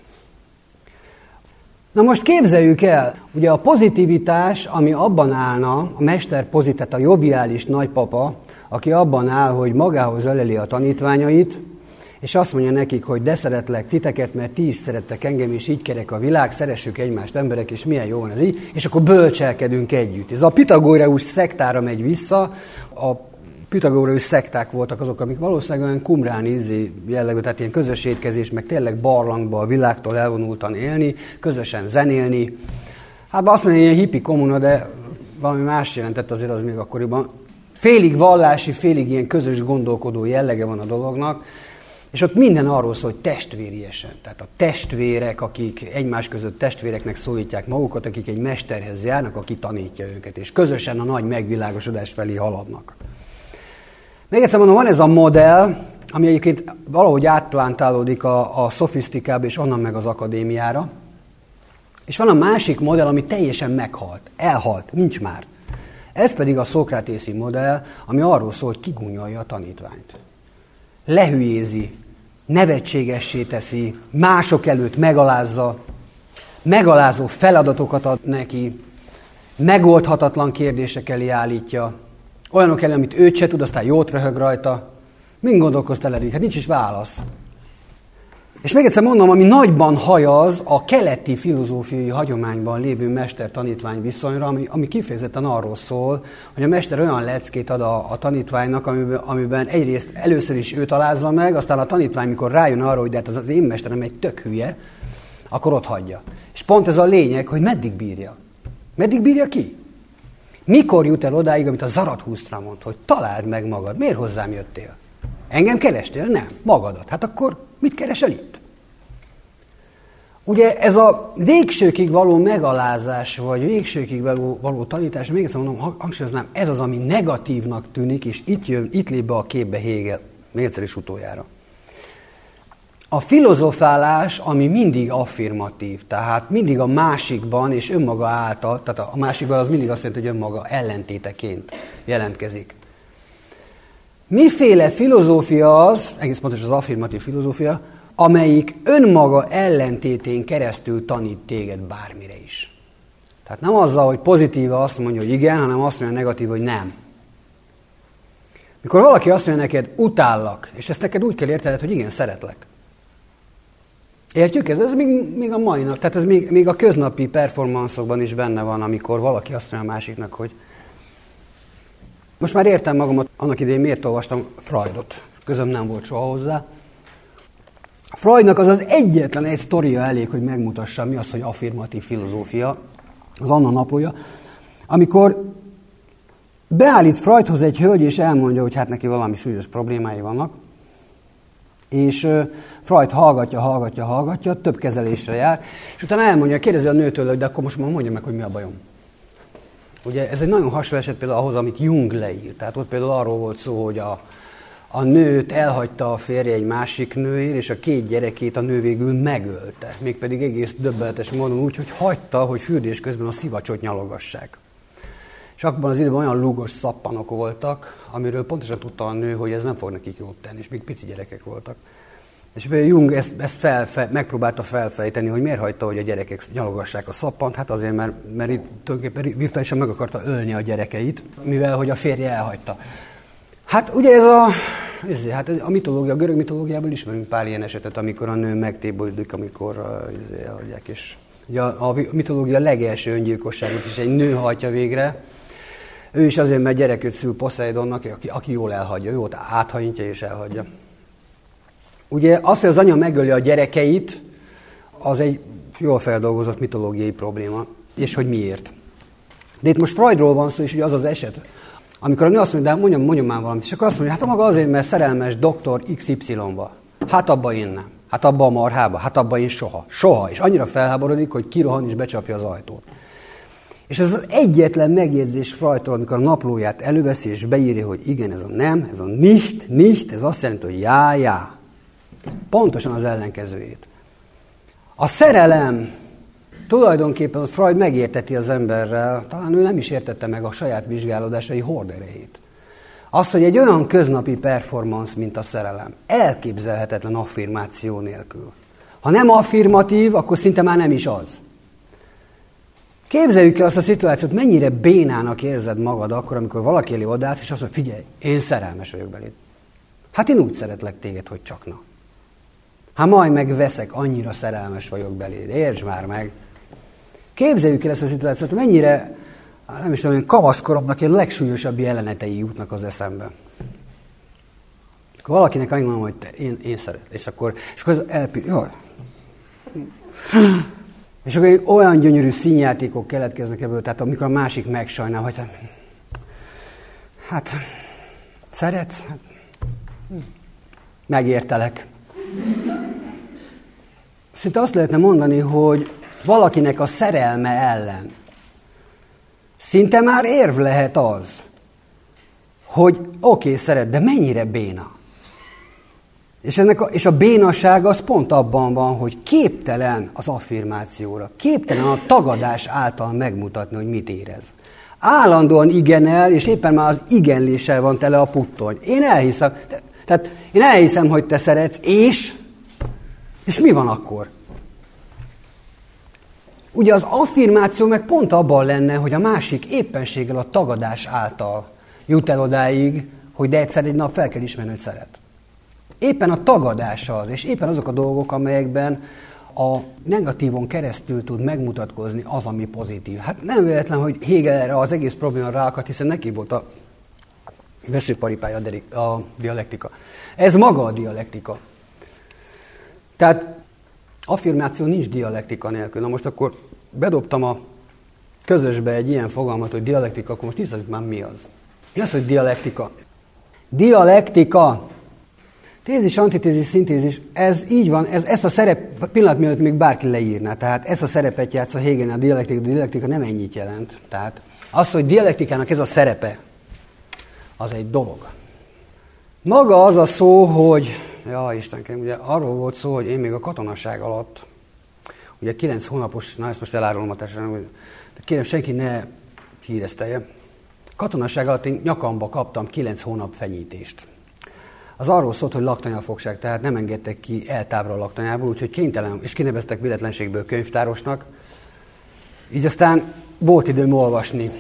Na most képzeljük el, ugye a pozitivitás, ami abban állna, a mester pozitát, a joviális nagypapa, aki abban áll, hogy magához öleli a tanítványait, és azt mondja nekik, hogy de szeretlek titeket, mert ti is szerettek engem, és így kerek a világ, szeressük egymást emberek, és milyen jó van ez így, és akkor bölcselkedünk együtt. Ez a Pitagóreus szektára megy vissza, a Pitagóreus szekták voltak azok, amik valószínűleg olyan kumráni izé jellegű, tehát ilyen közös étkezés, meg tényleg barlangba a világtól elvonultan élni, közösen zenélni. Hát azt mondja, ilyen hippi kommuna, de valami más jelentett azért az még akkoriban. Félig vallási, félig ilyen közös gondolkodó jellege van a dolognak, és ott minden arról szól, hogy testvériesen. Tehát a testvérek, akik egymás között testvéreknek szólítják magukat, akik egy mesterhez járnak, aki tanítja őket, és közösen a nagy megvilágosodás felé haladnak. Még egyszer mondom, van ez a modell, ami egyébként valahogy átplántálódik a, a szofisztikába, és onnan meg az akadémiára. És van a másik modell, ami teljesen meghalt, elhalt, nincs már. Ez pedig a szokratészi modell, ami arról szól, hogy kigúnyolja a tanítványt. Lehülyézi, nevetségessé teszi, mások előtt megalázza, megalázó feladatokat ad neki, megoldhatatlan kérdések elé állítja, olyanok elé, amit őt se tud, aztán jót röhög rajta. Mind gondolkoztál eddig? Hát nincs is válasz. És még egyszer mondom, ami nagyban hajaz a keleti filozófiai hagyományban lévő mester-tanítvány viszonyra, ami, ami kifejezetten arról szól, hogy a mester olyan leckét ad a, a tanítványnak, amiben, amiben egyrészt először is őt alázza meg, aztán a tanítvány, mikor rájön arra, hogy de hát az, az én mesterem egy tök hülye, akkor ott hagyja. És pont ez a lényeg, hogy meddig bírja. Meddig bírja ki? Mikor jut el odáig, amit a Zarathustra mond, hogy találd meg magad. Miért hozzám jöttél? Engem kerestél? Nem. Magadat. Hát akkor mit keresel itt? Ugye ez a végsőkig való megalázás, vagy végsőkig való, való tanítás, még egyszer mondom, hangsúlyoznám, ez az, ami negatívnak tűnik, és itt, jön, itt lép be a képbe Hegel, még egyszer is utoljára. A filozofálás, ami mindig affirmatív, tehát mindig a másikban és önmaga által, tehát a másikban az mindig azt jelenti, hogy önmaga ellentéteként jelentkezik. Miféle filozófia az, egész pontosan az affirmatív filozófia, amelyik önmaga ellentétén keresztül tanít téged bármire is. Tehát nem azzal, hogy pozitíva azt mondja, hogy igen, hanem azt mondja negatív, hogy nem. Mikor valaki azt mondja neked, utállak, és ezt neked úgy kell értened, hogy igen, szeretlek. Értjük? Ez, ez még, még a mai nap, tehát ez még, még a köznapi performanszokban is benne van, amikor valaki azt mondja a másiknak, hogy most már értem magamat, annak idején miért olvastam Freudot, közöm nem volt soha hozzá. Freudnak az az egyetlen egy sztoria elég, hogy megmutassa, mi az, hogy affirmatív filozófia, az Anna naplója, amikor beállít Freudhoz egy hölgy, és elmondja, hogy hát neki valami súlyos problémái vannak, és Freud hallgatja, hallgatja, hallgatja, több kezelésre jár, és utána elmondja, kérdezi a nőtől, hogy de akkor most már mondja meg, hogy mi a bajom. Ugye ez egy nagyon hasonló eset például ahhoz, amit Jung leír. Tehát ott például arról volt szó, hogy a, a nőt elhagyta a férje egy másik nőért, és a két gyerekét a nő végül megölte. Mégpedig egész döbbenetes módon úgy, hogy hagyta, hogy fürdés közben a szivacsot nyalogassák. És abban az időben olyan lúgos szappanok voltak, amiről pontosan tudta a nő, hogy ez nem fog nekik jót tenni, és még pici gyerekek voltak. És Jung ezt, ezt felfe, megpróbálta felfejteni, hogy miért hagyta, hogy a gyerekek nyalogassák a szappant. Hát azért, mert, mert itt tulajdonképpen virtuálisan meg akarta ölni a gyerekeit, mivel hogy a férje elhagyta. Hát ugye ez a, ez, hát a mitológia, a görög mitológiából ismerünk pár ilyen esetet, amikor a nő megtébolyodik, amikor uh, elhagyják. És ugye a, a mitológia legelső öngyilkosságot is egy nő hajtja végre. Ő is azért, mert gyerekőt szül Poseidonnak, aki, aki jól elhagyja, jót áthajintja és elhagyja. Ugye az, hogy az anya megöli a gyerekeit, az egy jól feldolgozott mitológiai probléma. És hogy miért. De itt most Freudról van szó, és ugye az az eset, amikor a nő azt mondja, de mondjam, mondjam már valamit, és akkor azt mondja, hát maga azért, mert szerelmes doktor iksz ipszilonba. Hát abba én nem. Hát abba a marhába. Hát abba én soha. Soha. És annyira felháborodik, hogy kirohan és becsapja az ajtót. És ez az egyetlen megjegyzés Freudtól, amikor a naplóját előveszi, és beírja, hogy igen, ez a nem, ez a nicht, nicht, ez azt jelenti, hogy já, já. Pontosan az ellenkezőjét. A szerelem tulajdonképpen Freud megérteti az emberrel, talán ő nem is értette meg a saját vizsgálódásai horderejét. Az, hogy egy olyan köznapi performance, mint a szerelem, elképzelhetetlen affirmáció nélkül. Ha nem affirmatív, akkor szinte már nem is az. Képzeljük el azt a szituációt, mennyire bénának érzed magad akkor, amikor valaki elé odaállsz, és azt mondja, figyelj, én szerelmes vagyok beléd. Hát én úgy szeretlek téged, hogy csak na. Hát majd megveszek, annyira szerelmes vagyok beléd, értsd már meg. Képzeljük el ezt a szituációt, mennyire, nem is tudom, én kamaszkoromnak egy legsúlyosabb jelenetei jutnak az eszembe. Akkor valakinek azt mondom, hogy te, én, én szeret, és akkor, és akkor elpi... Jaj. És akkor olyan gyönyörű színjátékok keletkeznek ebből, tehát amikor a másik megsajnál, hogy hát, szeretsz? Hát, megértelek. Szinte azt lehetne mondani, hogy valakinek a szerelme ellen szinte már érv lehet az, hogy oké, okay, szeret, de mennyire béna. És, ennek a, és a bénaság az pont abban van, hogy képtelen az affirmációra, képtelen a tagadás által megmutatni, hogy mit érez. Állandóan igenel, és éppen már az igenléssel van tele a puttony. Én elhiszem, tehát én elhiszem, hogy te szeretsz, és, és mi van akkor? Ugye az affirmáció meg pont abban lenne, hogy a másik éppenséggel a tagadás által jut el odáig, hogy de egyszer egy nap fel kell ismerni, hogy szeret. Éppen a tagadás az, és éppen azok a dolgok, amelyekben a negatívon keresztül tud megmutatkozni az, ami pozitív. Hát nem véletlen, hogy Hegel erre az egész probléma ráakadt, hiszen neki volt a veszőparipája a dialektika. Ez maga a dialektika. Tehát affirmáció nincs dialektika nélkül. Na most akkor bedobtam a közösbe egy ilyen fogalmat, hogy dialektika, akkor most tisztázzuk már mi az. Mi az, hogy dialektika? Dialektika. Tézis, antitézis, szintézis, ez így van, ez, ezt a szerep pillanat mielőtt még bárki leírná. Tehát ezt a szerepet játsz a Hegel, a dialektika, a dialektika nem ennyit jelent. Tehát az, hogy dialektikának ez a szerepe, az egy dolog. Maga az a szó, hogy, ja Istenkém, ugye arról volt szó, hogy én még a katonaság alatt, ugye kilenc hónapos, na ezt most elárulom a társadalom, hogy kérem, senki ne híresztelje. Katonaság alatt én nyakamba kaptam kilenc hónap fenyítést. Az arról szólt, hogy laktanyafogság, tehát nem engedtek ki eltávra a laktanyából, úgyhogy kénytelen, és kineveztek véletlenségből könyvtárosnak. Így aztán volt időm olvasni.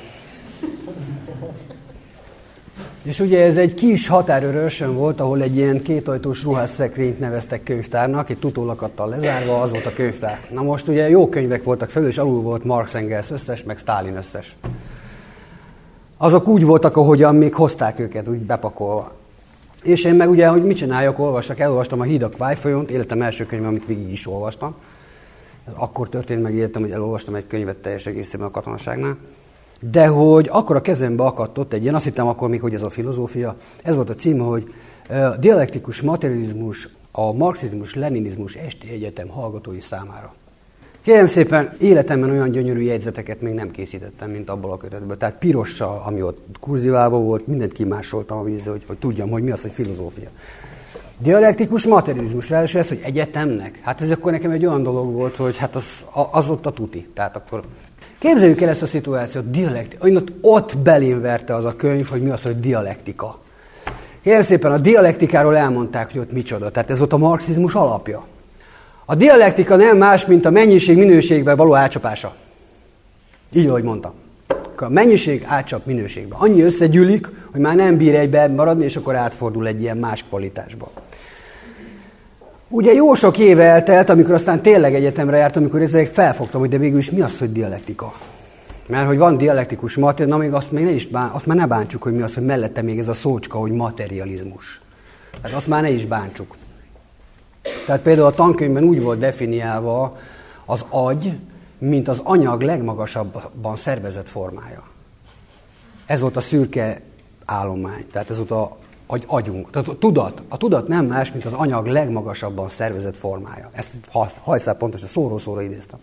És ugye ez egy kis határőrösön volt, ahol egy ilyen kétajtós ruhásszekrényt neveztek könyvtárnak, egy tutólakattal lezárva, az volt a könyvtár. Na most ugye jó könyvek voltak felül, és alul volt Marx Engels összes, meg Stalin összes. Azok úgy voltak, ahogyan még hozták őket, úgy bepakolva. És én meg ugye, hogy mit csináljak, olvassak, elolvastam a Híd a Kvájfolyont, életem első könyve, amit végig is olvastam. Ez akkor történt meg életem, hogy elolvastam egy könyvet teljes egészében a katonaságnál. De hogy akkor a kezembe akadt ott egy ilyen, azt hittem akkor még, hogy ez a filozófia. Ez volt a címe, hogy uh, dialektikus materializmus, a marxizmus-leninizmus esti egyetem hallgatói számára. Kérem szépen, életemben olyan gyönyörű jegyzeteket még nem készítettem, mint abból a kötetből. Tehát pirossal, ami ott kurziválva volt, mindent kimásoltam a vízre, hogy, hogy tudjam, hogy mi az, hogy filozófia. Dialektikus materializmus, ráadásul ez, hogy egyetemnek. Hát ez akkor nekem egy olyan dolog volt, hogy hát az, az ott a tuti. Tehát akkor képzeljük el ezt a szituációt, dialektika. Ott belém verte az a könyv, hogy mi az, hogy dialektika. Kérem szépen, a dialektikáról elmondták, hogy ott micsoda. Tehát ez ott a marxizmus alapja. A dialektika nem más, mint a mennyiség minőségben való átcsapása. Így, ahogy mondtam. A mennyiség átcsap minőségbe. Annyi összegyűlik, hogy már nem bír egyben maradni, és akkor átfordul egy ilyen más kvalitásba. Ugye jó sok éve eltelt, amikor aztán tényleg egyetemre jártam, amikor ezek felfogtam, hogy de végülis mi az, hogy dialektika. Mert hogy van dialektikus materializmus, na még azt, még ne is bán, azt már ne bántsuk, hogy mi az, hogy mellette még ez a szócska, hogy materializmus. Tehát azt már ne is bántsuk. Tehát például a tankönyvben úgy volt definiálva az agy, mint az anyag legmagasabban szervezett formája. Ez volt a szürke állomány, tehát ez volt a agy, agyunk. Tehát a tudat, a tudat nem más, mint az anyag legmagasabban szervezett formája. Ezt hajszál pontosan szóról szóra idéztem.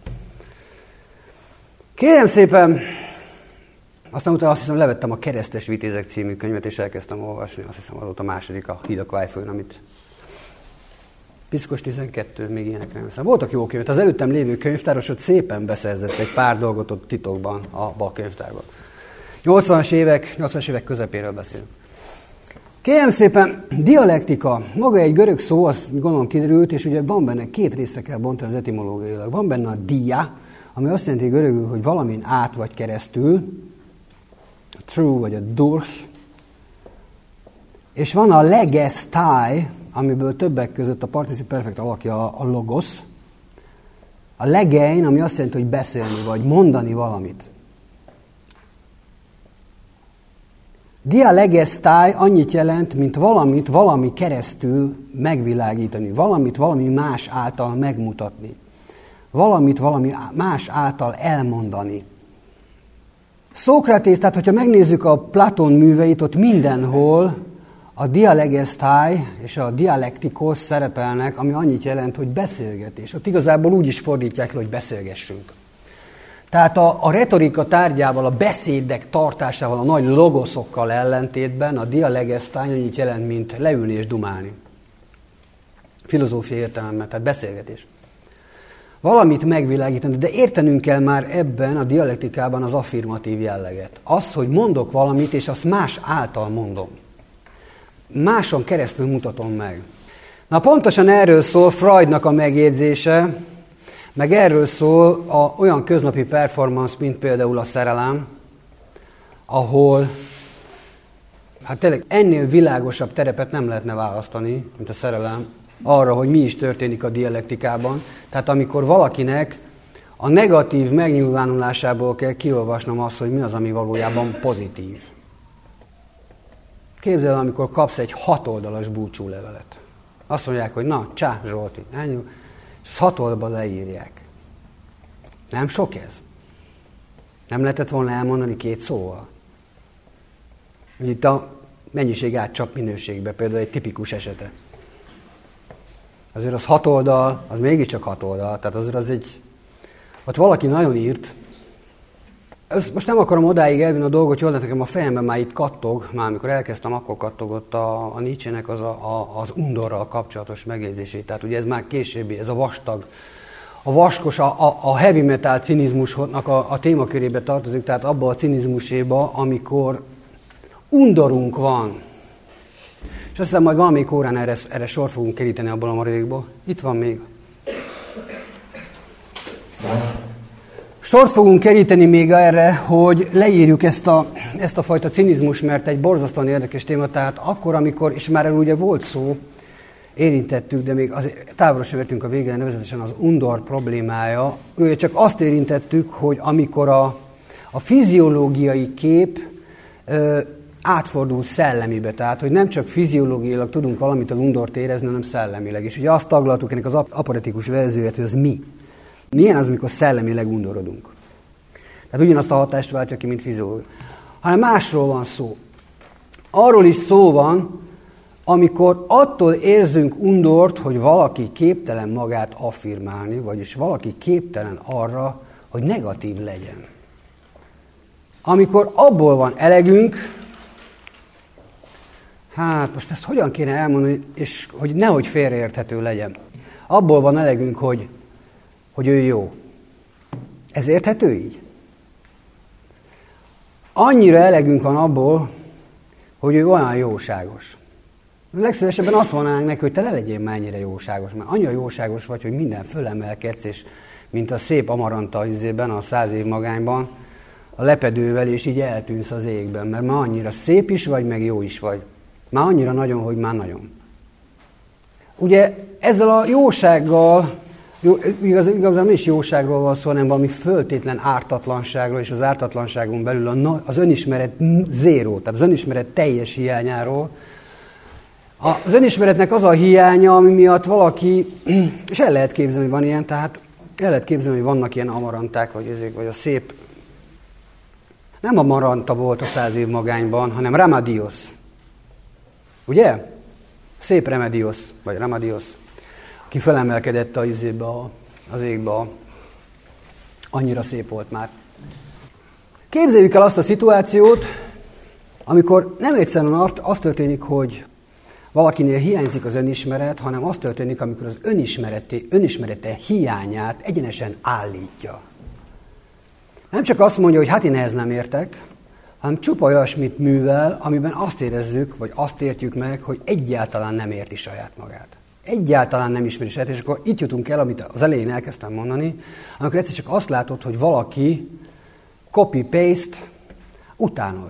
Kérem szépen, aztán utána azt hiszem levettem a Keresztes Vitézek című könyvet, és elkezdtem olvasni, azt hiszem az volt a második, a Híd a Kvájföldön, amit Piszkos tizenkettő, még ilyenekre nem hiszem. Voltak jó könyvek, az előttem lévő könyvtáros ott szépen beszerzett egy pár dolgot ott titokban abba a könyvtárban. nyolcvanas évek, nyolcvanas évek közepéről beszélünk. Kérem szépen, dialektika, maga egy görög szó, azt gondolom kiderült, és ugye van benne, két részre kell bontani az etimológiailag. Van benne a dia, ami azt jelenti görögül, hogy valamin át vagy keresztül, a true vagy a durch, és van a legestai, amiből többek között a participe perfekt alakja a logos, a legein, ami azt jelenti, hogy beszélni vagy mondani valamit. Dia legestai annyit jelent, mint valamit valami keresztül megvilágítani, valamit valami más által megmutatni, valamit valami más által elmondani. Szókratész, tehát hogyha megnézzük a Platon műveit, ott mindenhol a dialegestai és a dialektikos szerepelnek, ami annyit jelent, hogy beszélgetés. Ott igazából úgy is fordítják le, hogy beszélgessünk. Tehát a, a retorika tárgyával, a beszédek tartásával, a nagy logoszokkal ellentétben a dialegestai annyit jelent, mint leülni és dumálni. Filozófiai értelemben, tehát beszélgetés. Valamit megvilágítani, de értenünk kell már ebben a dialektikában az affirmatív jelleget. Az, hogy mondok valamit, és azt más által mondom. Máson keresztül mutatom meg. Na pontosan erről szól Freudnak a megjegyzése, meg erről szól a, olyan köznapi performance, mint például a szerelem, ahol hát tényleg ennél világosabb terepet nem lehetne választani, mint a szerelem, arra, hogy mi is történik a dialektikában. Tehát amikor valakinek a negatív megnyilvánulásából kell kiolvasnom azt, hogy mi az, ami valójában pozitív. Képzeld el, amikor kapsz egy hatoldalas búcsúlevelet. Azt mondják, hogy na, csá, Zsolti, ennyi, és hat oldalba leírják. Nem sok ez? Nem lehetett volna elmondani két szóval? Itt a mennyiség átcsap minőségbe, például egy tipikus esete. Azért az hat oldal, az mégiscsak hat oldal, tehát azért az egy... Ott valaki nagyon írt. Ezt most nem akarom odáig elvinni a dolgot, jól, de nekem a fejemben már itt kattog, már amikor elkezdtem, akkor kattogott a, a Nietzsének az, a, a, az undorral kapcsolatos megjegyzését. Tehát ugye ez már későbbi, ez a vastag, a vaskos, a, a, a heavy metal cinizmusnak a, a témakörébe tartozik, tehát abba a cinizmuséba, amikor undorunk van. És azt hiszem, majd valamelyik órán erre, erre sor fogunk keríteni abból a maradékból. Itt van még. Sort fogunk keríteni még erre, hogy leírjuk ezt a, ezt a fajta cinizmus, mert egy borzasztóan érdekes téma, tehát akkor, amikor, és már erről ugye volt szó, érintettük, de még távolra sem értünk a végén, nevezetesen az undor problémája. Ugye csak azt érintettük, hogy amikor a, a fiziológiai kép ö, átfordul szellemibe, tehát hogy nem csak fiziológiailag tudunk valamit a undort érezni, hanem szellemileg. És ugye azt taglaltuk ennek az aporetikus verzióját, hogy az mi. Milyen az, amikor szellemileg undorodunk. Tehát ugyanazt a hatást váltja ki, mint fiziológia. Hanem másról van szó. Arról is szó van, amikor attól érzünk undort, hogy valaki képtelen magát affirmálni, vagyis valaki képtelen arra, hogy negatív legyen. Amikor abból van elegünk, hát most ezt hogyan kéne elmondani, és hogy nehogy félreérthető legyen. Abból van elegünk, hogy, hogy ő jó. Ez érthető így? Annyira elegünk van abból, hogy ő olyan jóságos. Legszívesebben azt mondanánk neki, hogy te ne legyél már ennyire jóságos, mert annyira jóságos vagy, hogy minden fölemelkedsz, és mint a szép amaranta izében, a száz év magányban, a lepedővel, és így eltűnsz az égben, mert már annyira szép is vagy, meg jó is vagy. Már annyira nagyon, hogy már nagyon. Ugye ezzel a jósággal, jó, igaz, igazán nem is jóságról van szó, hanem valami föltétlen ártatlanságról, és az ártatlanságon belül a, az önismeret zéró, tehát az önismeret teljes hiányáról. Az önismeretnek az a hiánya, ami miatt valaki, és el lehet képzelni, hogy van ilyen, tehát el lehet képzelni, hogy vannak ilyen amaranták, vagy, ezek, vagy a szép, nem amaranta volt a száz év magányban, hanem Remedios. Ugye? Szép Remedios, vagy Remedios, aki felemelkedett a izébe, az égbe, annyira szép volt már. Képzeljük el azt a szituációt, amikor nem egyszerűen az történik, hogy valakinél hiányzik az önismeret, hanem az történik, amikor az önismerete, önismerete hiányát egyenesen állítja. Nem csak azt mondja, hogy hát én ehhez nem értek, hanem csupa olyasmit művel, amiben azt érezzük, vagy azt értjük meg, hogy egyáltalán nem érti saját magát. Egyáltalán nem ismeri saját, és akkor itt jutunk el, amit az elején elkezdtem mondani, amikor egyszer csak azt látod, hogy valaki copy-paste utánoz.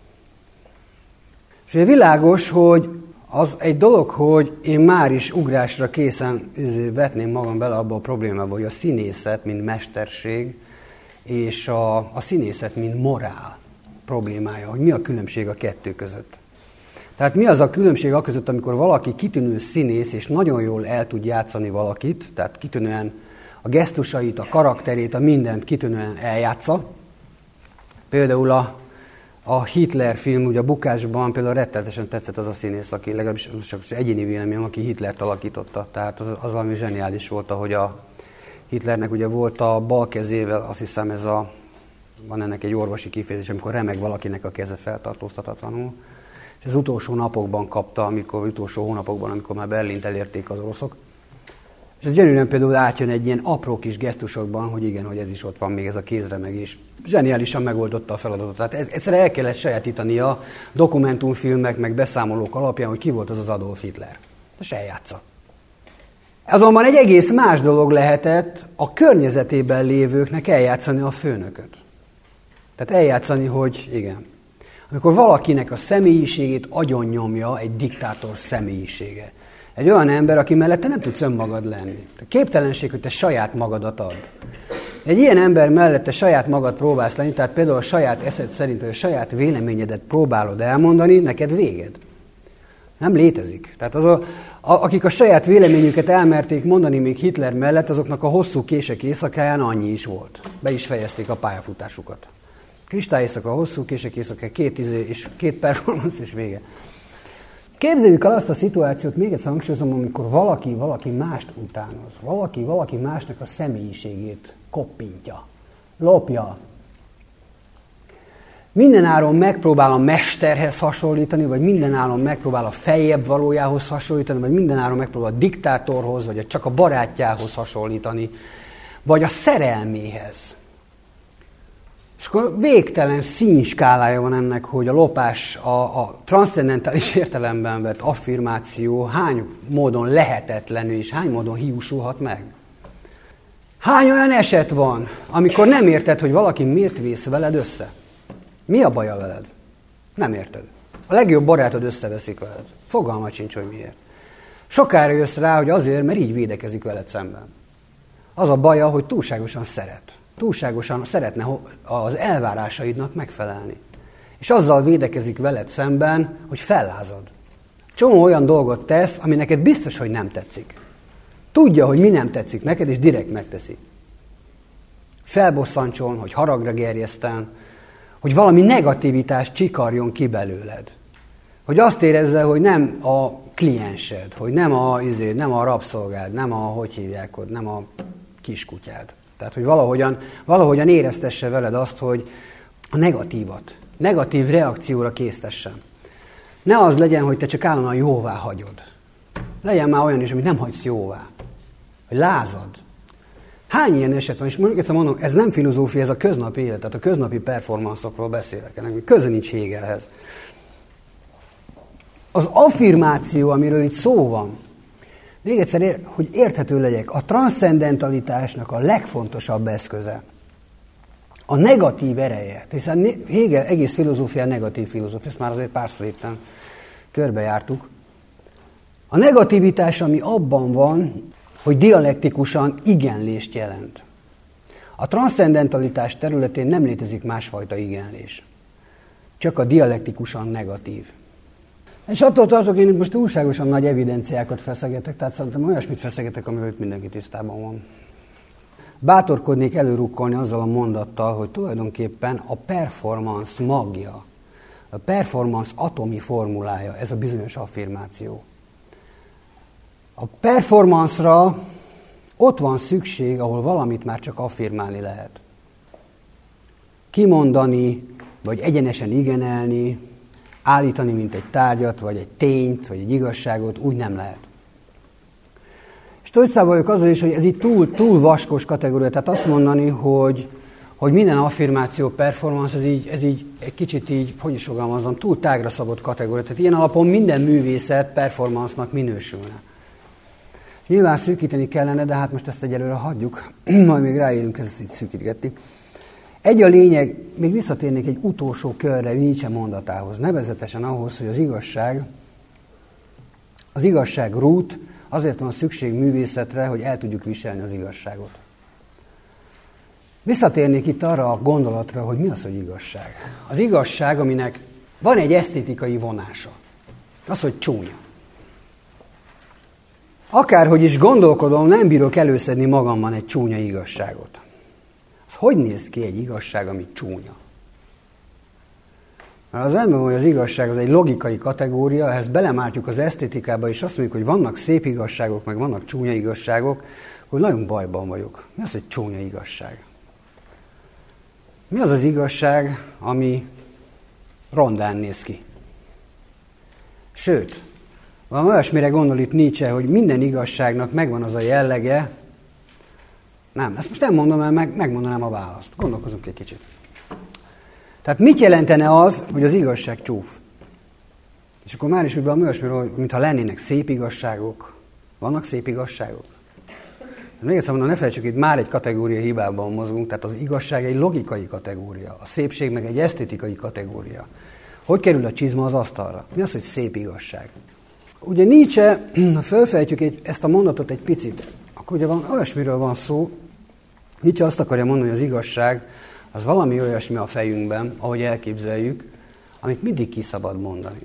És ugye világos, hogy az egy dolog, hogy én már is ugrásra készen vetném magam bele abba a problémába, hogy a színészet, mint mesterség, és a, a színészet, mint morál problémája, hogy mi a különbség a kettő között. Tehát mi az a különbség a között, amikor valaki kitűnő színész, és nagyon jól el tud játszani valakit, tehát kitűnően a gesztusait, a karakterét, a mindent kitűnően eljátsza. Például a A Hitler film, ugye a Bukásban például rettenetesen tetszett az a színész, aki legalábbis csak egyéni véleményem, aki Hitlert alakította. Tehát az, az valami zseniális volt, ahogy a Hitlernek ugye volt a bal kezével, azt hiszem ez a, van ennek egy orvosi kifejezés, amikor remeg valakinek a keze feltartóztatatlanul. És az utolsó napokban kapta, amikor utolsó hónapokban, amikor már Berlint elérték az oroszok. És ez gyönyörűen például átjön egy ilyen apró kis gesztusokban, hogy igen, hogy ez is ott van, még ez a kézremegés. Zseniálisan megoldotta a feladatot. Tehát egyszerűen el kellett sajátítania dokumentumfilmek, meg beszámolók alapján, hogy ki volt az az Adolf Hitler. És eljátsza. Azonban egy egész más dolog lehetett a környezetében lévőknek eljátszani a főnököt. Tehát eljátszani, hogy igen. Amikor valakinek a személyiségét agyonnyomja egy diktátor személyisége. Egy olyan ember, aki mellette nem tudsz önmagad lenni. A képtelenség, hogy te saját magadat ad. Egy ilyen ember mellett te saját magad próbálsz lenni, tehát például a saját eszed szerint, vagy a saját véleményedet próbálod elmondani, neked véged. Nem létezik. Tehát az a, a, akik a saját véleményüket elmerték mondani még Hitler mellett, azoknak a hosszú kések éjszakáján annyi is volt. Be is fejezték a pályafutásukat. Kristály éjszaka, hosszú kések éjszaka, két, izé, és két performance és vége. Képzeljük el azt a szituációt, még egyszer hangsúlyozom, amikor valaki valaki mást utánoz. Valaki valaki másnak a személyiségét koppintja, lopja. Mindenáron megpróbál a mesterhez hasonlítani, vagy mindenáron megpróbál a feljebb valójához hasonlítani, vagy mindenáron megpróbál a diktátorhoz, vagy csak a barátjához hasonlítani, vagy a szerelméhez. És akkor végtelen színskálája van ennek, hogy a lopás, a, a transzcendentális értelemben vett affirmáció hány módon lehetetlenül és hány módon hiúsulhat meg. Hány olyan eset van, amikor nem érted, hogy valaki miért vész veled össze? Mi a baja veled? Nem érted. A legjobb barátod összeveszik veled. Fogalmat sincs, hogy miért. Sokára jössz rá, hogy azért, mert így védekezik veled szemben. Az a baja, hogy túlságosan szeret. Túlságosan szeretne az elvárásaidnak megfelelni. És azzal védekezik veled szemben, hogy fellázad. Csomó olyan dolgot tesz, ami neked biztos, hogy nem tetszik. Tudja, hogy mi nem tetszik neked, és direkt megteszi. Felbosszantson, hogy haragra gerjeszten, hogy valami negativitást csikarjon ki belőled. Hogy azt érezze, hogy nem a kliensed, hogy nem a, izé, nem a rabszolgád, nem a, hogy hívják ott, nem a kiskutyád. Tehát, hogy valahogyan, valahogyan éreztesse veled azt, hogy a negatívat, negatív reakcióra késztessen. Ne az legyen, hogy te csak állandóan jóvá hagyod. Legyen már olyan is, amit nem hagysz jóvá. Hogy lázad. Hány ilyen eset van? És mondjuk egyszer mondom, ez nem filozófia, ez a köznapi élet, tehát a köznapi performanszokról beszélek. Ennek köze nincs Hegelhez. Az affirmáció, amiről itt szó van, még egyszer, hogy érthető legyek, a transzcendentalitásnak a legfontosabb eszköze. A negatív ereje. Hiszen Hegel egész filozófia negatív filozófia, ezt már azért párszor éppen körbejártuk. A negativitás, ami abban van, hogy dialektikusan igenlést jelent. A transzcendentalitás területén nem létezik másfajta igenlés. Csak a dialektikusan negatív. És attól tartok, én itt most túlságosan nagy evidenciákat feszegetek, tehát szerintem olyasmit feszegetek, amivel itt mindenki tisztában van. Bátorkodnék előrukkolni azzal a mondattal, hogy tulajdonképpen a performance magja, a performance atomi formulája, ez a bizonyos affirmáció. A performance-ra ott van szükség, ahol valamit már csak affirmálni lehet. Kimondani, vagy egyenesen igenelni, állítani, mint egy tárgyat, vagy egy tényt, vagy egy igazságot, úgy nem lehet. És tisztában vagyok azzal is, hogy ez itt túl, túl vaskos kategória, tehát azt mondani, hogy, hogy minden affirmáció performance, ez így, ez így egy kicsit így, hogy is fogalmazom, túl tágra szabott kategória. Tehát ilyen alapon minden művészet performance-nak minősülne. És nyilván szűkíteni kellene, de hát most ezt egyelőre hagyjuk, majd még ráérünk ezt így szűkítgetni. Egy a lényeg, még visszatérnék egy utolsó körre Nietzsche mondatához, nevezetesen ahhoz, hogy az igazság, az igazság rút, azért van szükség művészetre, hogy el tudjuk viselni az igazságot. Visszatérnék itt arra a gondolatra, hogy mi az, hogy igazság. Az igazság, aminek van egy esztétikai vonása. Az, hogy csúnya. Akárhogy is gondolkodom, nem bírok előszedni magamban egy csúnya igazságot. Az hogy néz ki egy igazság, ami csúnya? Mert az ember, hogy az igazság az egy logikai kategória, ehhez belemártjuk az esztétikába, és azt mondjuk, hogy vannak szép igazságok, meg vannak csúnya igazságok, hogy nagyon bajban vagyok. Mi az, hogy csúnya igazság? Mi az az igazság, ami rondán néz ki? Sőt, valami olyasmire gondol itt Nietzsche, hogy minden igazságnak megvan az a jellege. Nem, ezt most nem mondom el, meg, megmondanám a választ. Gondolkozunk egy kicsit. Tehát mit jelentene az, hogy az igazság csúf? És akkor már is úgy valami olyasmiről, mintha lennének szép igazságok. Vannak szép igazságok? Még egyszer mondom, ne felejtsük, itt már egy kategória hibában mozgunk, tehát az igazság egy logikai kategória, a szépség meg egy esztétikai kategória. Hogy kerül a csizma az asztalra? Mi az, hogy szép igazság? Ugye Nietzsche, ha felfejtjük egy, ezt a mondatot egy picit, akkor ugye van, olyasmiről van szó, Nietzsche azt akarja mondani, hogy az igazság az valami olyasmi a fejünkben, ahogy elképzeljük, amit mindig ki szabad mondani.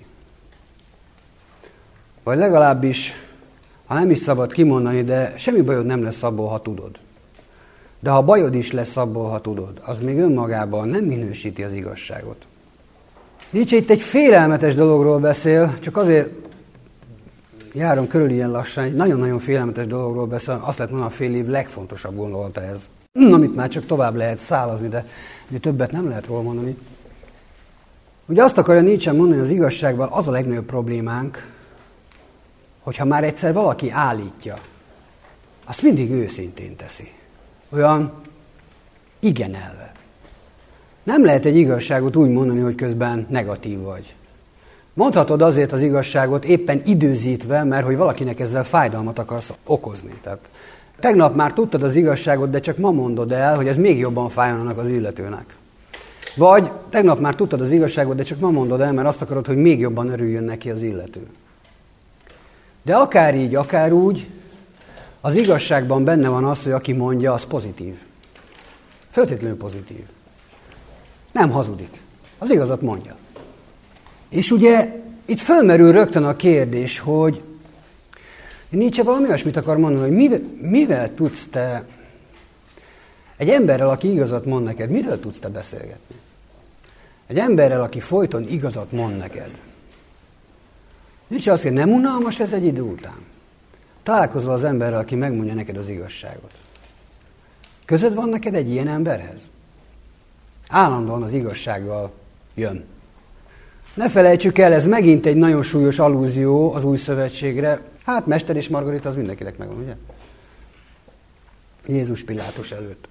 Vagy legalábbis, ha nem is szabad kimondani, de semmi bajod nem lesz abból, ha tudod. De ha bajod is lesz abból, ha tudod, az még önmagában nem minősíti az igazságot. Nietzsche itt egy félelmetes dologról beszél, csak azért járom körül ilyen lassan, egy nagyon-nagyon félelmetes dologról beszél, azt lehet mondani, a fél év legfontosabb gondolata ez. Amit már csak tovább lehet szálazni, de ugye többet nem lehet róla mondani. Ugye azt akarja Nietzsche mondani, hogy az igazságban az a legnagyobb problémánk, hogyha már egyszer valaki állítja, azt mindig őszintén teszi. Olyan igenelve. Nem lehet egy igazságot úgy mondani, hogy közben negatív vagy. Mondhatod azért az igazságot éppen időzítve, mert hogy valakinek ezzel fájdalmat akarsz okozni. Tehát tegnap már tudtad az igazságot, de csak ma mondod el, hogy ez még jobban fájjon annak az illetőnek. Vagy tegnap már tudtad az igazságot, de csak ma mondod el, mert azt akarod, hogy még jobban örüljön neki az illető. De akár így, akár úgy, az igazságban benne van az, hogy aki mondja, az pozitív. Föltétlenül pozitív. Nem hazudik. Az igazat mondja. És ugye itt fölmerül rögtön a kérdés, hogy Nietzsche valami olyasmit akar mondani, hogy mivel, mivel tudsz te egy emberrel, aki igazat mond neked, miről tudsz te beszélgetni? Egy emberrel, aki folyton igazat mond neked. Nietzsche azt kérdezi, nem unalmas ez egy idő után? Találkozol az emberrel, aki megmondja neked az igazságot. Közöd van neked egy ilyen emberhez? Állandóan az igazsággal jön. Ne felejtsük el, ez megint egy nagyon súlyos allúzió az új szövetségre. Hát Mester és Margarita az mindenkinek megvan, ugye? Jézus Pilátus előtt.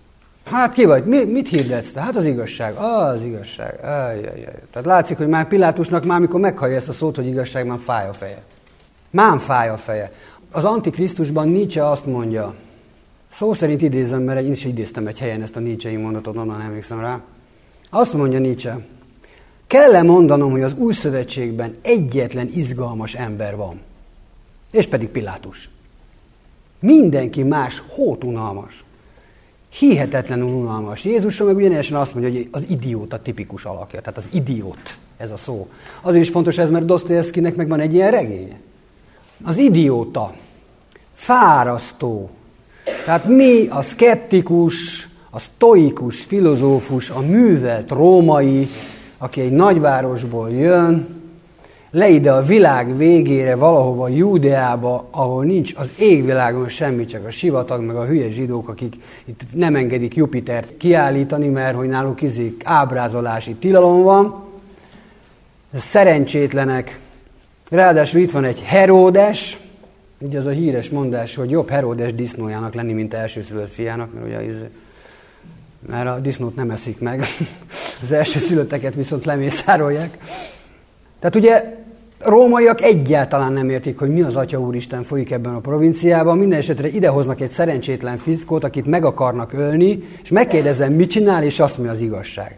Hát ki vagy? Mi, mit hirdetsz te? Hát az igazság. Ah, az igazság. Ajjajjaj. Tehát látszik, hogy már Pilátusnak már mikor meghallja ezt a szót, hogy igazság, már fáj a feje. Már fáj a feje. Az Antikrisztusban Nietzsche azt mondja, szó szerint idézem, mert én is idéztem egy helyen ezt a Nietzschei mondatot, onnan emlékszem rá. Azt mondja Nietzsche, kell-e mondanom, hogy az Új Szövetségben egyetlen izgalmas ember van, és pedig Pilátus. Mindenki más hótunalmas. Hihetetlenül unalmas. Jézusról meg ugyanesen azt mondja, hogy az idióta tipikus alakja. Tehát az idiót, ez a szó. Azért is fontos ez, mert Dostoyevszkinek meg van egy ilyen regénye. Az idióta, fárasztó. Tehát mi a szkeptikus, a sztoikus filozófus, a művelt római, aki egy nagyvárosból jön, le ide a világ végére, valahova Júdeába, ahol nincs az égvilágon semmi, csak a sivatag, meg a hülye zsidók, akik itt nem engedik Jupitert kiállítani, mert hogy náluk izék ábrázolási tilalom van. Szerencsétlenek. Ráadásul itt van egy Heródes, ugye az a híres mondás, hogy jobb Heródes disznójának lenni, mint elsőszülött fiának, mert ugye az, mert a disznót nem eszik meg, az elsőszülötteket viszont lemészárolják. Tehát ugye rómaiak egyáltalán nem értik, hogy mi az Atya Úristen folyik ebben a provinciában. Minden esetre idehoznak egy szerencsétlen fickót, akit meg akarnak ölni, és megkérdezem, mit csinál, és azt mondja, az igazság.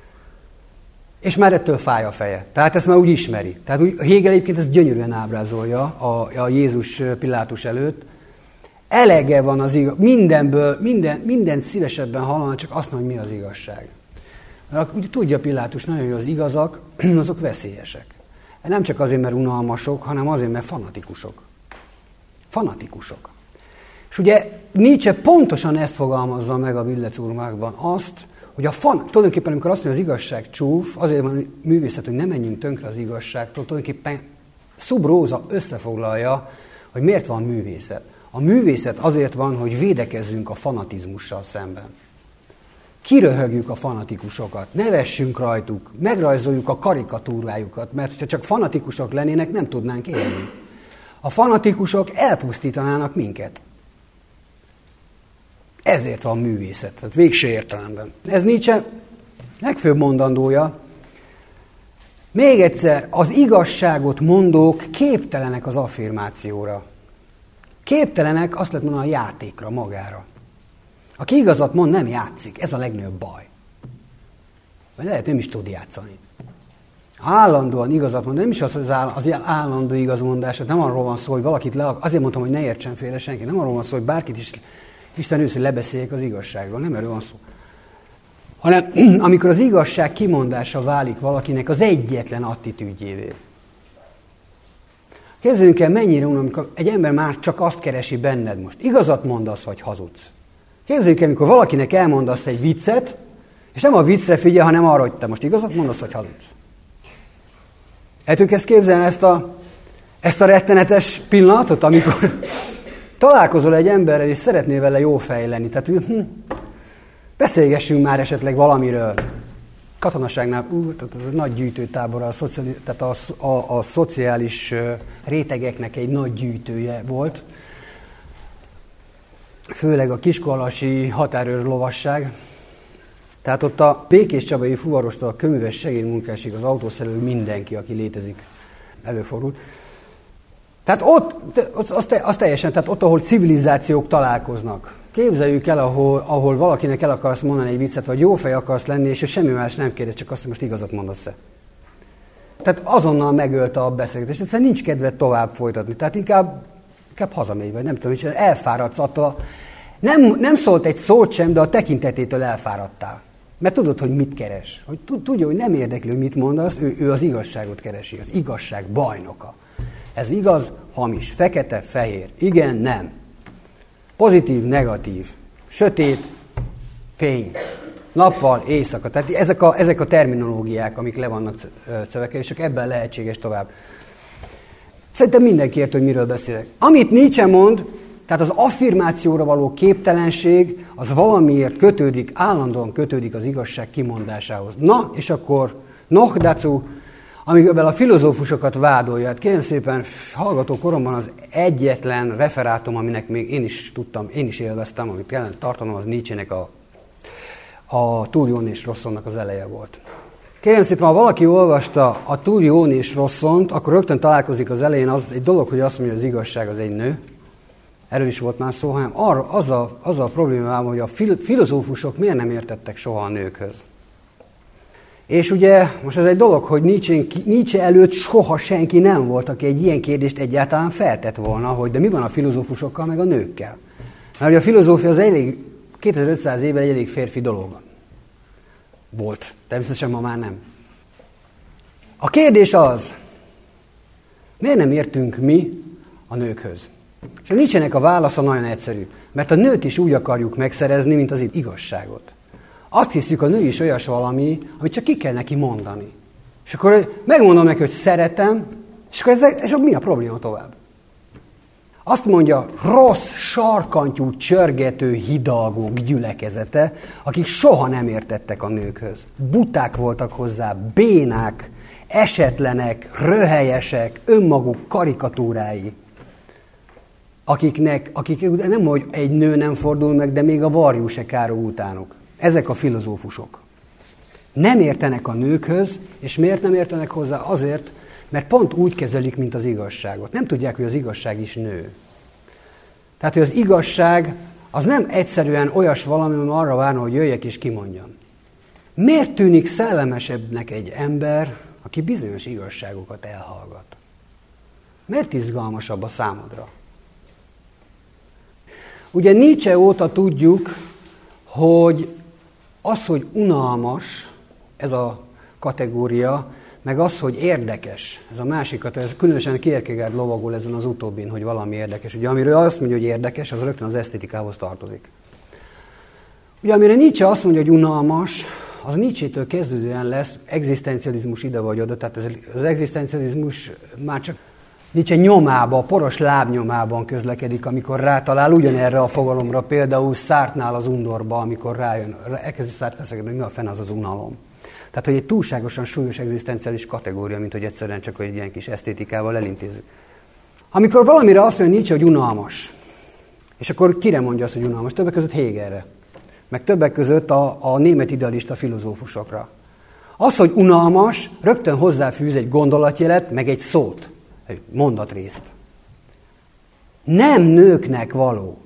És már ettől fáj a feje. Tehát ezt már úgy ismeri. Tehát úgy, Hegel egyébként ezt gyönyörűen ábrázolja a, a Jézus Pilátus előtt. Elege van az igaz, mindenből, minden, mindent szívesebben hallana, csak azt mondja, hogy mi az igazság. Úgy tudja Pilátus nagyon, hogy az igazak, azok veszélyesek. Nem csak azért, mert unalmasok, hanem azért, mert fanatikusok. Fanatikusok. És ugye Nietzsche pontosan ezt fogalmazza meg a Billecurmákban, azt, hogy a fan, tulajdonképpen amikor azt mondja, az igazság csúf, azért van művészet, hogy ne menjünk tönkre az igazságtól, tulajdonképpen Sub Rosa összefoglalja, hogy miért van művészet. A művészet azért van, hogy védekezzünk a fanatizmussal szemben. Kiröhögjük a fanatikusokat, nevessünk rajtuk, megrajzoljuk a karikatúrájukat, mert ha csak fanatikusok lennének, nem tudnánk élni. A fanatikusok elpusztítanának minket. Ezért van művészet, tehát végső értelemben. Ez Nietzsche legfőbb mondandója. Még egyszer, az igazságot mondók képtelenek az affirmációra. Képtelenek, azt lehet mondani, a játékra, magára. Aki igazat mond, nem játszik. Ez a legnagyobb baj. Vagy lehet, nem is tud játszani. Állandóan igazat mond, nem is az, az, áll, az állandó igazmondás, nem arról van szó, hogy valakit le... Azért mondtam, hogy ne értsen félre senki. Nem arról van szó, hogy bárkit is Isten ősz, hogy lebeszéljek az igazságról. Nem erről van szó. Hanem amikor az igazság kimondása válik valakinek az egyetlen attitűdjévé. Képzeljünk el, mennyire unalmas, amikor egy ember már csak azt keresi benned most. Igazat mondasz, vagy hazudsz. Képzeljük el, amikor valakinek elmondasz egy viccet, és nem a viccre figyel, hanem arra, hogy te most igazat mondasz, vagy hazudsz. El tudjuk ezt képzelni, ezt a, ezt a rettenetes pillanatot, amikor találkozol egy emberrel, és szeretnél vele jó fej lenni. Tehát hm, beszélgessünk már esetleg valamiről. Katonaságnál, ú, tehát az a nagy gyűjtőtábor, a, szociális, tehát a, a, a szociális rétegeknek egy nagy gyűjtője volt. Főleg a kiskolasi határőr lovasság. Tehát ott a Békés Csabai fuvarostól a köműves segédmunkásig az autószerelő mindenki, aki létezik, előfordult. Tehát ott, az, az, az teljesen, tehát ott, ahol civilizációk találkoznak. Képzeljük el, ahol, ahol valakinek el akarsz mondani egy viccet, vagy jó fej akarsz lenni, és ő semmi más nem kérdez, csak azt, hogy most igazat mondasz-e. Tehát azonnal megölte a beszélgetést, egyszerűen nincs kedved tovább folytatni. Tehát inkább, inkább hazamegy, vagy nem tudom, és elfáradsz attól. Nem, nem szólt egy szót sem, de a tekintetétől elfáradtál. Mert tudod, hogy mit keres. Hogy tudja, hogy nem érdekli, hogy mit mondasz, ő, ő az igazságot keresi, az igazság bajnoka. Ez igaz, hamis, fekete, fehér, igen, nem. Pozitív, negatív, sötét, fény, nappal, éjszaka. Tehát ezek a, ezek a terminológiák, amik le vannak szövekelve, és csak ebben lehetséges tovább. Szerintem mindenki ért, hogy miről beszélek. Amit Nietzsche mond, tehát az affirmációra való képtelenség, az valamiért kötődik, állandóan kötődik az igazság kimondásához. Na, és akkor noch dazu, amikben a filozófusokat vádolja. Hát kérem szépen, hallgató koromban az egyetlen referátum, aminek még én is tudtam, én is élveztem, amit kellene tartanom, az Nietzsének a A Túl jón és rosszonnak az eleje volt. Kérem szépen, ha valaki olvasta a Túl jón és rosszont, akkor rögtön találkozik az elején az egy dolog, hogy azt mondja, hogy az igazság az egy nő. Erről is volt már szó, hanem arra, az, a, az a problémám, hogy a filozófusok miért nem értettek soha a nőkhöz. És ugye most ez egy dolog, hogy Nietzsche, Nietzsche előtt soha senki nem volt, aki egy ilyen kérdést egyáltalán feltett volna, hogy de mi van a filozófusokkal meg a nőkkel. Mert ugye a filozófia az elég, kétezer-ötszáz évvel egy elég férfi dolog volt. Természetesen ma már nem. A kérdés az, miért nem értünk mi a nőkhöz? És a Nietzschének a válasza nagyon egyszerű, mert a nőt is úgy akarjuk megszerezni, mint az igazságot. Azt hiszük, a nő is olyas valami, amit csak ki kell neki mondani. És akkor megmondom neki, hogy szeretem, és akkor, ez, és akkor mi a probléma tovább? Azt mondja, rossz, sarkantyú, csörgető hidalgók gyülekezete, akik soha nem értettek a nőkhöz. Buták voltak hozzá, bénák, esetlenek, röhelyesek, önmaguk karikatúrái. Akiknek, akik nem, hogy egy nő nem fordul meg, de még a varjú se károg utánuk. Ezek a filozófusok. Nem értenek a nőkhöz, és miért nem értenek hozzá? Azért, mert pont úgy kezelik, mint az igazságot. Nem tudják, hogy az igazság is nő. Tehát, hogy az igazság az nem egyszerűen olyas valami, ami arra várna, hogy jöjjek és kimondjam. Miért tűnik szellemesebbnek egy ember, aki bizonyos igazságokat elhallgat? Miért izgalmasabb a számodra? Ugye Nietzsche óta tudjuk, hogy az, hogy unalmas, ez a kategória, meg az, hogy érdekes, ez a másik kategória, ez különösen Kierkegaard lovagol ezen az utóbbin, hogy valami érdekes. Ugye amiről azt mondja, hogy érdekes, az rögtön az esztétikához tartozik. Ugye amire Nietzsche azt mondja, hogy unalmas, az Nietzsétől kezdődően lesz egzisztencializmus ide vagy oda, tehát ez, az egzisztencializmus már csak Nietzsche nyomába, a poros lábnyomában közlekedik, amikor rátalál ugyanerre a fogalomra, például Sartre-nál az undorba, amikor rájön, elkezdi Sartre feszegetni, hogy mi a fene az az unalom. Tehát, hogy egy túlságosan súlyos egzisztenciális kategória, mint hogy egyszerűen csak egy ilyen kis esztétikával elintézzük. Amikor valamire azt mondja Nietzsche, hogy unalmas, és akkor kire mondja azt, hogy unalmas? Többek között Hegelre, meg többek között a, a német idealista filozófusokra. Az, hogy unalmas, rögtön hozzáfűz egy gondolatjelet, meg egy szót, egy mondatrészt. Nem nőknek való.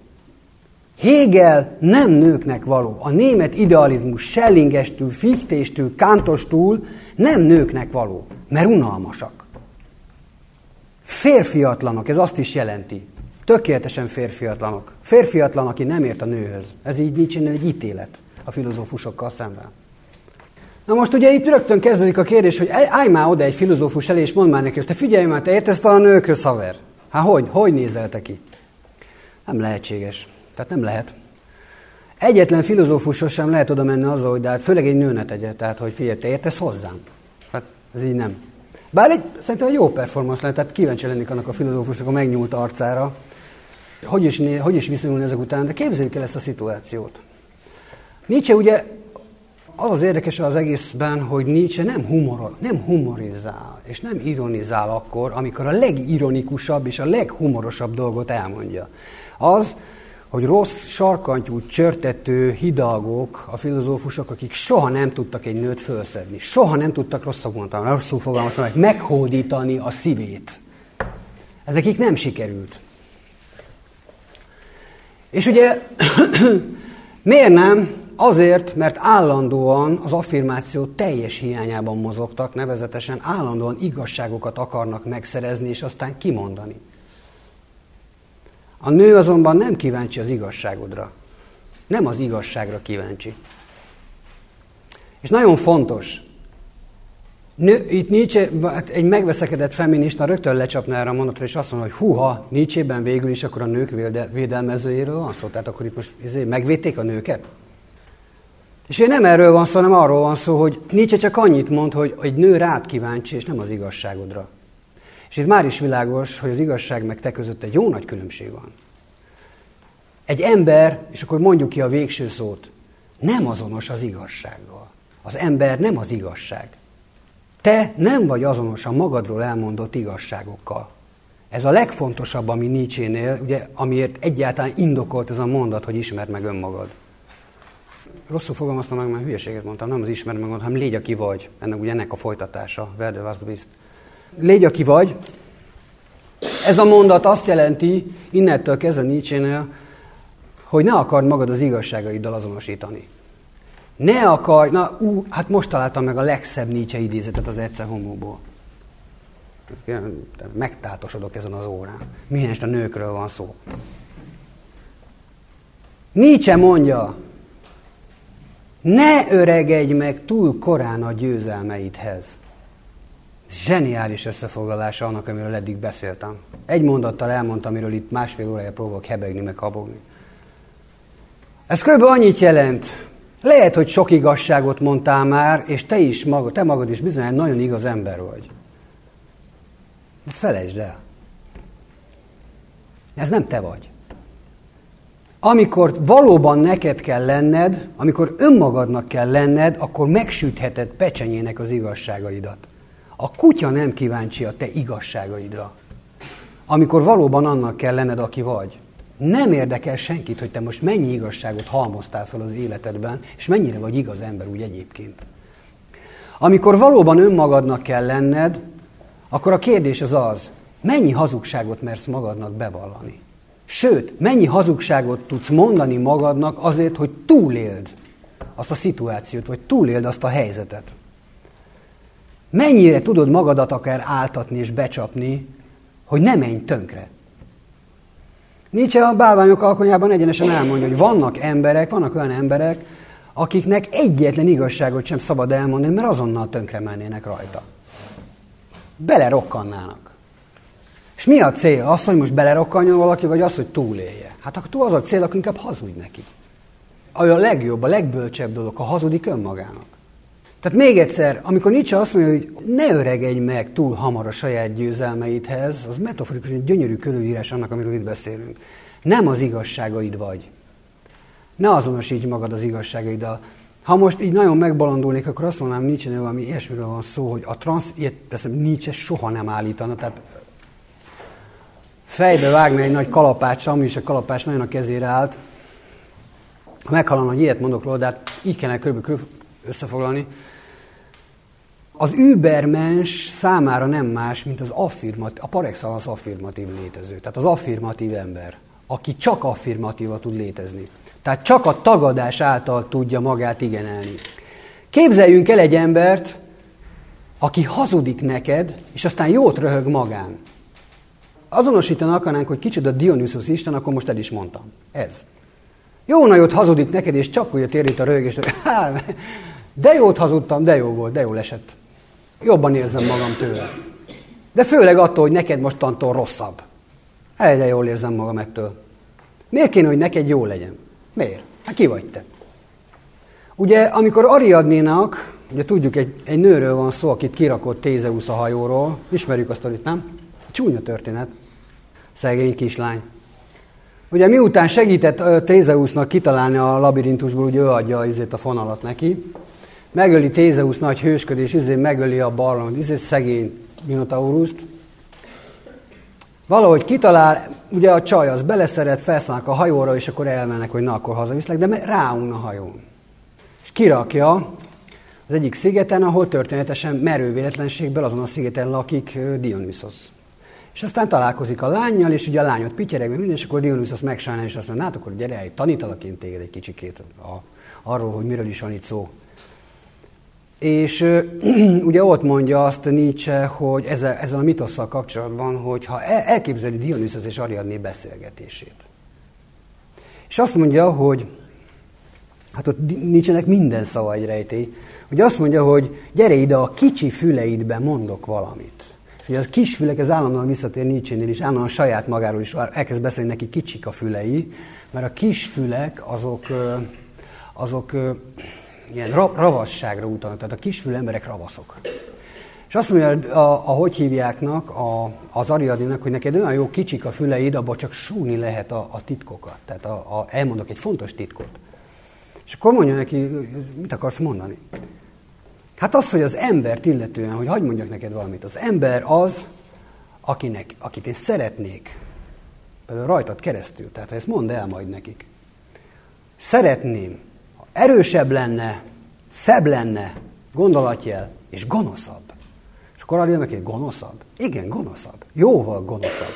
Hegel nem nőknek való. A német idealizmus Schellingestől, Fichtéstől, Kantostól nem nőknek való, mert unalmasak. Férfiatlanok, ez azt is jelenti. Tökéletesen férfiatlanok. Férfiatlan, aki nem ért a nőhöz. Ez így Nietzschénél egy ítélet a filozófusokkal szemben. Na most ugye itt rögtön kezdődik a kérdés, hogy állj már oda egy filozófus elé, és mondd már neki, hogy te figyelj már, te értesz a nőkhöz, haver? Hát hogy? Hogy nézel te ki? Nem lehetséges. Tehát nem lehet. Egyetlen filozófushoz sem lehet oda menni azzal, hogy de hát főleg egy nő ne tegye, tehát hogy figyelj, te értesz hozzám? Hát ez így nem. Bár egy, szerintem egy jó performance lehet, tehát kíváncsi lennék annak a filozófusnak a megnyúlt arcára, hogy is, hogy is viszonyulni ezek után, de képzeljük el ezt a szituációt. Nietzsche ugye az az érdekes az egészben, hogy Nietzsche nem, humor, nem humorizál, és nem ironizál akkor, amikor a legironikusabb és a leghumorosabb dolgot elmondja. Az, hogy rossz, sarkantyú, csörtető hidalgók, a filozófusok, akik soha nem tudtak egy nőt fölszedni, soha nem tudtak rosszul mondani, rosszul fogalmazom, meghódítani a szívét. Ez nekik nem sikerült. És ugye miért nem? Azért, mert állandóan az affirmáció teljes hiányában mozogtak, nevezetesen állandóan igazságokat akarnak megszerezni, és aztán kimondani. A nő azonban nem kíváncsi az igazságodra. Nem az igazságra kíváncsi. És nagyon fontos. Nő, itt Nietzsche, egy megveszekedett feminista rögtön lecsapná erre a mondatra, és azt mondja, hogy húha, Nietzsében végül is akkor a nők védelmezőjéről van szó. Tehát akkor itt most megvédték a nőket? És ugye nem erről van szó, hanem arról van szó, hogy Nietzsche csak annyit mond, hogy egy nő rád kíváncsi, és nem az igazságodra. És itt már is világos, hogy az igazság meg te között egy jó nagy különbség van. Egy ember, és akkor mondjuk ki a végső szót, nem azonos az igazsággal. Az ember nem az igazság. Te nem vagy azonos a magadról elmondott igazságokkal. Ez a legfontosabb, ami Nietzschénél, ugye, amiért egyáltalán indokolt ez a mondat, hogy ismerd meg önmagad. rosszul fogalmaztam meg, mert hülyeséget mondtam, nem az ismerem meg, hanem légy, aki vagy. Ennek ugye ennek a folytatása. Werde was du bist. Légy, aki vagy. Ez a mondat azt jelenti, innentől kezdve Nietzsénél, hogy ne akard magad az igazságaiddal azonosítani. Ne akarj, na, ú, hát most találtam meg a legszebb Nietzsche idézetet az Ecce Homoból. Megtátosodok ezen az órán. Mihenst a nőkről van szó. Nietzsche mondja, ne öregedj meg túl korán a győzelmeidhez. Zseniális összefoglalása annak, amiről eddig beszéltem. Egy mondattal elmondtam, amiről itt másfél órája próbálok hebegni, meg habogni. Ez kb. Annyit jelent, lehet, hogy sok igazságot mondtál már, és te is magad, te magad is bizony nagyon igaz ember vagy. Ezt felejtsd el. Ez nem te vagy. Amikor valóban neked kell lenned, amikor önmagadnak kell lenned, akkor megsütheted pecsenyének az igazságaidat. A kutya nem kíváncsi a te igazságaidra. Amikor valóban annak kell lenned, aki vagy. Nem érdekel senkit, hogy te most mennyi igazságot halmoztál fel az életedben, és mennyire vagy igaz ember úgy egyébként. Amikor valóban önmagadnak kell lenned, akkor a kérdés az az, mennyi hazugságot mersz magadnak bevallani. Sőt, mennyi hazugságot tudsz mondani magadnak azért, hogy túléld azt a szituációt, vagy túléld azt a helyzetet. Mennyire tudod magadat akár áltatni és becsapni, hogy ne menj tönkre. Nietzsche a Bálványok alkonyában egyenesen elmondja, hogy vannak emberek, vannak olyan emberek, akiknek egyetlen igazságot sem szabad elmondani, mert azonnal tönkre mennének rajta. Belerokkannának. És mi a cél? Az, hogy most belerokkanjon valaki, vagy az, hogy túlélje? Hát akkor az a cél, akkor inkább hazudj neki. A legjobb, a legbölcsebb dolog, ha hazudik önmagának. Tehát még egyszer, amikor Nietzsche azt mondja, hogy ne öregedj meg túl hamar a saját győzelmeidhez, az metaforikusan gyönyörű körülírás annak, amiről itt beszélünk. Nem az igazságaid vagy. Ne azonosíts magad az igazságaiddal. Ha most így nagyon megbalandulnék, akkor azt mondanám Nietzsche-nél valami ilyesmiről van szó, hogy a transz, ilyet teszem, Nietzsche soha nem állítana, tehát fejbe vágna egy nagy kalapáccsal, ami is a kalapács nagyon a kezére állt. Ha meghallanom, hogy ilyet mondok róla, de hát így kellene körülbelül összefoglalni. Az übermens számára nem más, mint az affirmatív, a par excellence affirmatív létező. Tehát az affirmatív ember, aki csak affirmatíva tud létezni. Tehát csak a tagadás által tudja magát igenelni. Képzeljünk el egy embert, aki hazudik neked, és aztán jót röhög magán. Azonosítani akarnánk, hogy kicsoda Dionysos Isten, akkor most el is mondtam. Ez. Jó nagyot hazudik neked, és csak úgy térít a röhögést, hogy de jót hazudtam, de jó volt, de jól esett. Jobban érzem magam tőle. De főleg attól, hogy neked mostantól rosszabb. Egyre jól érzem magam ettől. Miért kéne, hogy neked jó legyen? Miért? Hát ki vagy te? Ugye, amikor Ariadnénak, ugye tudjuk, egy, egy nőről van szó, akit kirakott Tézeusz a hajóról. Ismerjük azt, hogy nem? Csúnya történet. Szegény kislány. Ugye miután segített Tézeusznak kitalálni a labirintusból, ugye ő adja izét a fonalat neki, megöli Tézeusz nagy hősködés, izé megöli a barlang, izé szegény Minotauruszt. Valahogy kitalál, ugye a csaj az beleszeret, felszállnak a hajóra, és akkor elmennek, hogy na, akkor hazaviszlek, de ráun a hajón. És kirakja az egyik szigeten, ahol történetesen merő véletlenségből azon a szigeten lakik Dionysos. És aztán találkozik a lánnyal, és ugye a lányot pityereg, minden, és akkor Dionysos megsajnál, és azt mondja, hát akkor gyere, tanítalak én téged egy kicsikét a, arról, hogy miről is van itt szó. És ugye ott mondja azt Nietzsche, hogy ezzel, ezzel a mitosszal kapcsolatban, hogy ha elképzeli Dionysos és Ariadné beszélgetését. És azt mondja, hogy hát ott Nietzschenek minden szava egy rejtély, hogy azt mondja, hogy gyere ide, a kicsi füleidbe mondok valamit. És ugye a kis fülek, ez állandóan visszatér Nietzsénél is, állandóan saját magáról is elkezd beszélni, neki kicsik a fülei, mert a kis fülek azok, azok ilyen ravasságra utalnak, tehát a kisfülű emberek ravaszok. És azt mondja, a, a hogy hívjáknak, a, az Ariadnének, hogy neked olyan jó kicsik a füleid, abban csak súgni lehet a, a titkokat. Tehát a, a, elmondok egy fontos titkot. És akkor mondja neki, mit akarsz mondani? Hát az, hogy az embert illetően, hogy hagyd mondjak neked valamit. Az ember az, akinek, akit én szeretnék, például rajtad keresztül, tehát ha ezt mondd el majd nekik. Szeretném, erősebb lenne, szebb lenne, gondolatjel, és gonoszabb. És akkor arra meg, hogy gonoszabb? Igen, gonoszabb. Jóval gonoszabb.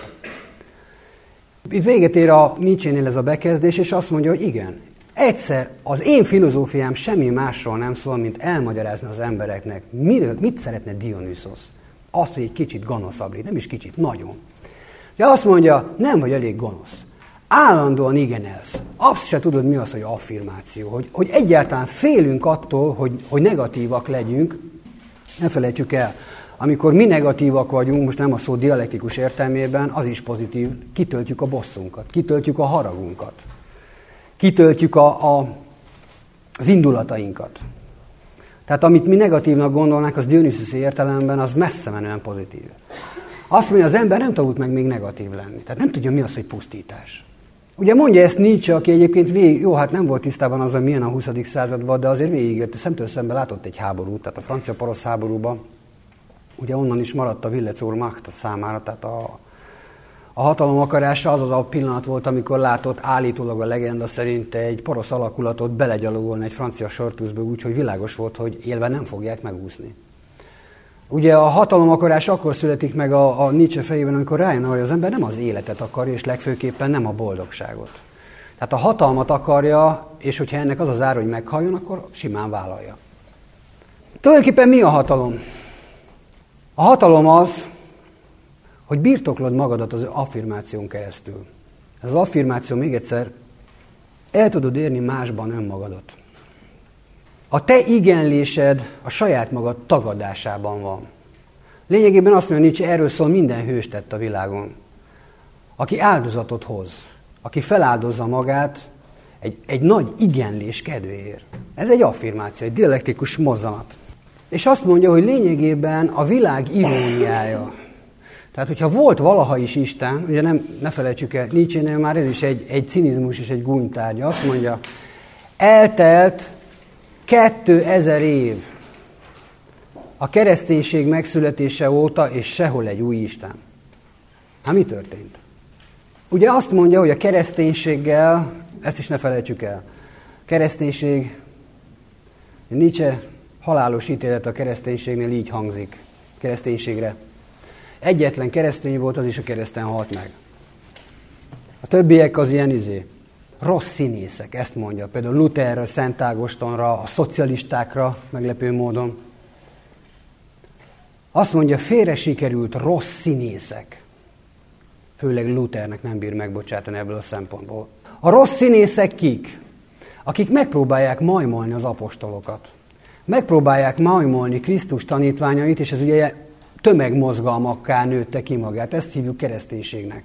Itt véget ér a Nietzsénél ez a bekezdés, és azt mondja, hogy igen, egyszer az én filozófiám semmi másról nem szól, mint elmagyarázni az embereknek, mit, mit szeretne Dionysos. Azt, hogy egy kicsit gonoszabb, nem is kicsit, nagyon. De azt mondja, nem vagy elég gonosz. Állandóan igenelsz. Azt se tudod, mi az, hogy affirmáció. Hogy, hogy egyáltalán félünk attól, hogy, hogy negatívak legyünk. Ne felejtsük el, amikor mi negatívak vagyunk, most nem a szó dialektikus értelmében, az is pozitív, kitöltjük a bosszunkat, kitöltjük a haragunkat, kitöltjük a, a, az indulatainkat. Tehát amit mi negatívnak gondolnánk, az Dionysoszi értelemben, az messze menően pozitív. Azt mondja, az ember nem tanult meg még negatív lenni. Tehát nem tudja, mi az, hogy pusztítás. Ugye mondja ezt Nietzsche, aki egyébként végig, jó, hát nem volt tisztában az, hogy milyen a huszadik században, de azért végigért, szemtől szemben látott egy háborút, tehát a francia-porosz háborúban, ugye onnan is maradt a Wille zur Macht számára, tehát a, a hatalom akarása az az a pillanat volt, amikor látott állítólag a legenda szerint egy porosz alakulatot belegyalogolni egy francia sortuszba, úgyhogy világos volt, hogy élve nem fogják megúszni. Ugye a hatalom akarás akkor születik meg a, a Nietzsche fejében, amikor rájön, hogy az ember nem az életet akarja, és legfőképpen nem a boldogságot. Tehát a hatalmat akarja, és hogyha ennek az az ár, hogy meghalljon, akkor simán vállalja. Tulajdonképpen mi a hatalom? A hatalom az, hogy birtoklod magadat az affirmáción keresztül. Ez az affirmáció, még egyszer, el tudod érni másban önmagadat. A te igenlésed a saját magad tagadásában van. Lényegében azt mondja Nietzsche, erről szól minden hőstett a világon. Aki áldozatot hoz, aki feláldozza magát egy, egy nagy igenlés kedvéért. Ez egy affirmáció, egy dialektikus mozzanat. És azt mondja, hogy lényegében a világ iróniája. Tehát, hogyha volt valaha is Isten, ugye nem, ne felejtsük el, Nietzsénél már ez is egy, egy cinizmus és egy gúnytárgya. Azt mondja, eltelt kétezer év a kereszténység megszületése óta, és sehol egy új Isten. Hát mi történt? Ugye azt mondja, hogy a kereszténységgel, ezt is ne felejtsük el, kereszténység, Nietzsche halálos ítélet a kereszténységnél így hangzik, kereszténységre. Egyetlen keresztény volt, az is a kereszten halt meg. A többiek az ilyen izé, rossz színészek, ezt mondja. Például Lutherre, Szent Ágostonra, a szocialistákra, meglepő módon. Azt mondja, félre sikerült rossz színészek. Főleg Luthernek nem bír megbocsátani ebből a szempontból. A rossz színészek kik? Akik megpróbálják majmolni az apostolokat. Megpróbálják majmolni Krisztus tanítványait, és ez ugye tömegmozgalmakká nőtte ki magát. Ezt hívjuk kereszténységnek.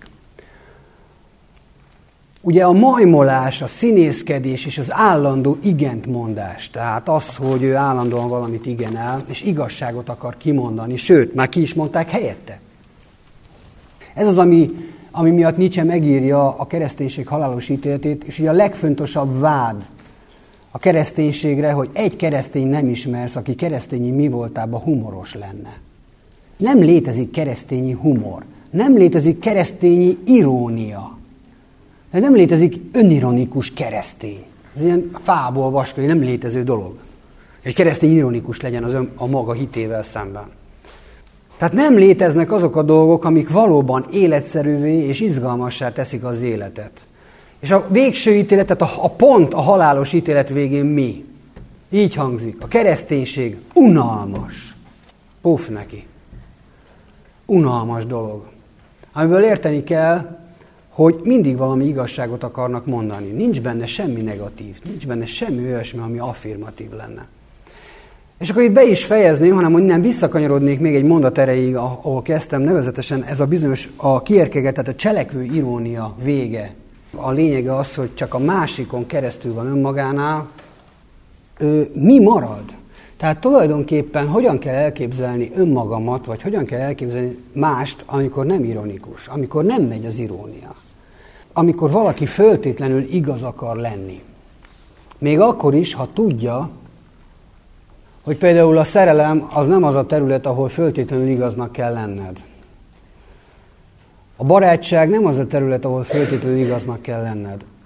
Ugye a majmolás, a színészkedés és az állandó igentmondás, tehát az, hogy ő állandóan valamit igenel, és igazságot akar kimondani, sőt, már ki is mondták helyette. Ez az, ami, ami miatt Nietzsche megírja a kereszténység halálos ítéletét, és ugye a legfontosabb vád a kereszténységre, hogy egy keresztény nem ismersz, aki keresztényi mi voltában humoros lenne. Nem létezik keresztényi humor, nem létezik keresztényi irónia. De nem létezik önironikus keresztény. Ez ilyen fából vaskori, nem létező dolog. Egy keresztény ironikus legyen az ön, a maga hitével szemben. Tehát nem léteznek azok a dolgok, amik valóban életszerűvé és izgalmassá teszik az életet. És a végső ítéletet, a, a pont, a halálos ítélet végén mi? Így hangzik. A kereszténység unalmas. Puf neki. Unalmas dolog. Amiből érteni kell, hogy mindig valami igazságot akarnak mondani. Nincs benne semmi negatív, nincs benne semmi olyasmi, ami affirmatív lenne. És akkor itt be is fejezném, hanem hogy nem visszakanyarodnék még egy mondat erejéig, ahol kezdtem, nevezetesen ez a bizonyos, a kierkeget, tehát a cselekvő irónia vége. A lényege az, hogy csak a másikon keresztül van önmagánál, ő, mi marad? Tehát tulajdonképpen hogyan kell elképzelni önmagamat, vagy hogyan kell elképzelni mást, amikor nem ironikus, amikor nem megy az irónia. Amikor valaki föltétlenül igaz akar lenni. Még akkor is, ha tudja, hogy például a szerelem az nem az a terület, ahol föltétlenül igaznak kell lenned. A barátság nem az a terület, ahol föltétlenül igaznak kell lenned.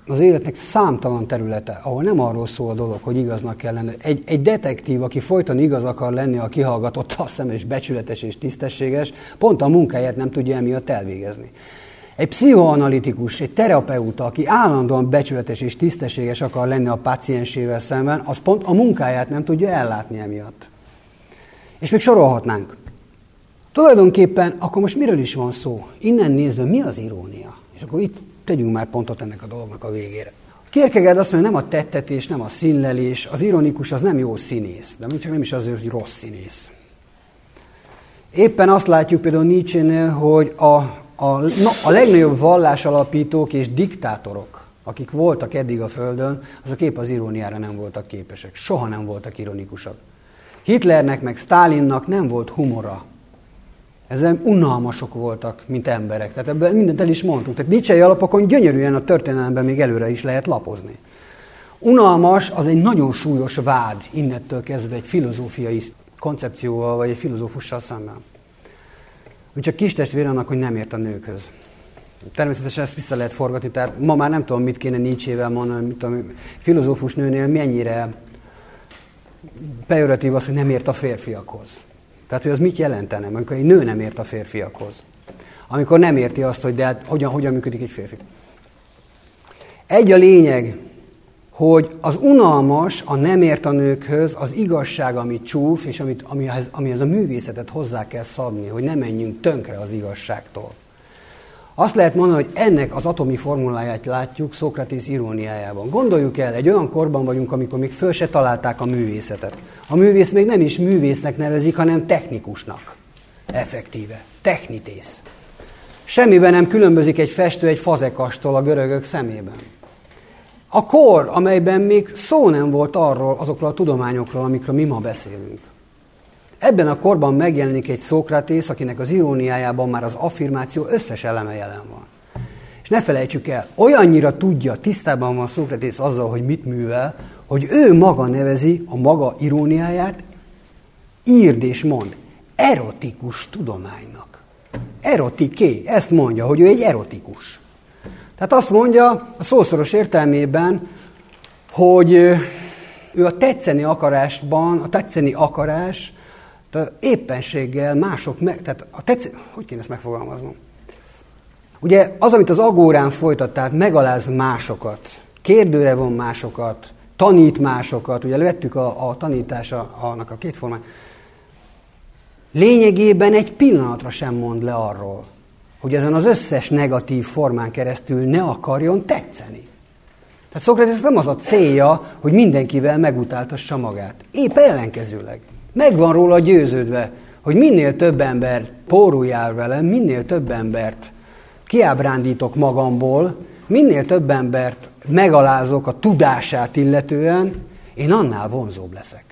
az életnek számtalan területe, ahol nem arról szól a dolog, hogy igaznak kell lenni. Egy, egy detektív, aki folyton igaz akar lenni, a kihallgatott, azt hiszem, és becsületes és tisztességes, pont a munkáját nem tudja emiatt elvégezni. Egy pszichoanalitikus, egy terapeuta, aki állandóan becsületes és tisztességes akar lenni a páciensével szemben, az pont a munkáját nem tudja ellátni emiatt. És még sorolhatnánk. Tulajdonképpen akkor most miről is van szó? Innen nézve mi az irónia? És akkor itt tegyünk már pontot ennek a dolognak a végére. Kierkegaard azt mondja, nem a tettetés, nem a színlelés, az ironikus az nem jó színész, de még csak nem is azért, hogy rossz színész. Éppen azt látjuk például Nietzsénél, hogy a, a, a legnagyobb vallásalapítók és diktátorok, akik voltak eddig a Földön, azok épp az iróniára nem voltak képesek. Soha nem voltak ironikusak. Hitlernek meg Sztálinnak nem volt humora. Ezzel unalmasok voltak, mint emberek. Tehát ebben mindent el is mondtuk. Tehát Nietzschei alapokon gyönyörűen a történelemben még előre is lehet lapozni. Unalmas az egy nagyon súlyos vád, innettől kezdve egy filozófiai koncepcióval, vagy egy filozófussal szemben. Hogy csak kis testvér annak, hogy nem ért a nőkhöz. Természetesen ezt vissza lehet forgatni, tehát ma már nem tudom, mit kéne Nietzschével mondani, mit a filozófus nőnél mennyire pejoratív az, hogy nem ért a férfiakhoz. Tehát, hogy az mit jelentene, amikor egy nő nem ért a férfiakhoz? Amikor nem érti azt, hogy de hát hogyan, hogyan működik egy férfi. Egy a lényeg, hogy az unalmas, a nem ért a nőkhöz, az igazság, amit csúf, és amit, amihez, amihez a művészetet hozzá kell szabni, hogy ne menjünk tönkre az igazságtól. Azt lehet mondani, hogy ennek az atomi formuláját látjuk Szókratész iróniájában. Gondoljuk el, egy olyan korban vagyunk, amikor még föl se találták a művészetet. A művész még nem is művésznek nevezik, hanem technikusnak. Effektíve. Technitész. Semmiben nem különbözik egy festő egy fazekastól a görögök szemében. A kor, amelyben még szó nem volt arról, azokról a tudományokról, amikről mi ma beszélünk. Ebben a korban megjelenik egy Szókratész, akinek az iróniájában már az affirmáció összes eleme jelen van. És ne felejtsük el, olyannyira tudja, tisztában van Szókratész azzal, hogy mit művel, hogy ő maga nevezi a maga iróniáját, írd és mond, erotikus tudománynak. Erotiké, ezt mondja, hogy ő egy erotikus. Tehát azt mondja a szószoros értelmében, hogy ő a tetszeni akarásban, a tetszeni akarás, tehát éppenséggel mások meg, tehát a tetszeni, hogy kéne ezt megfogalmaznom? Ugye az, amit az agórán folytat, tehát megaláz másokat, kérdőre von másokat, tanít másokat, ugye vettük a, a tanítása annak a két formát, lényegében egy pillanatra sem mond le arról, hogy ezen az összes negatív formán keresztül ne akarjon tetszeni. Tehát Szókratész nem az a célja, hogy mindenkivel megutáltassa magát. Épp ellenkezőleg. Meg van róla győződve, hogy minél több ember póruljál velem, minél több embert kiábrándítok magamból, minél több embert megalázok a tudását illetően, én annál vonzóbb leszek.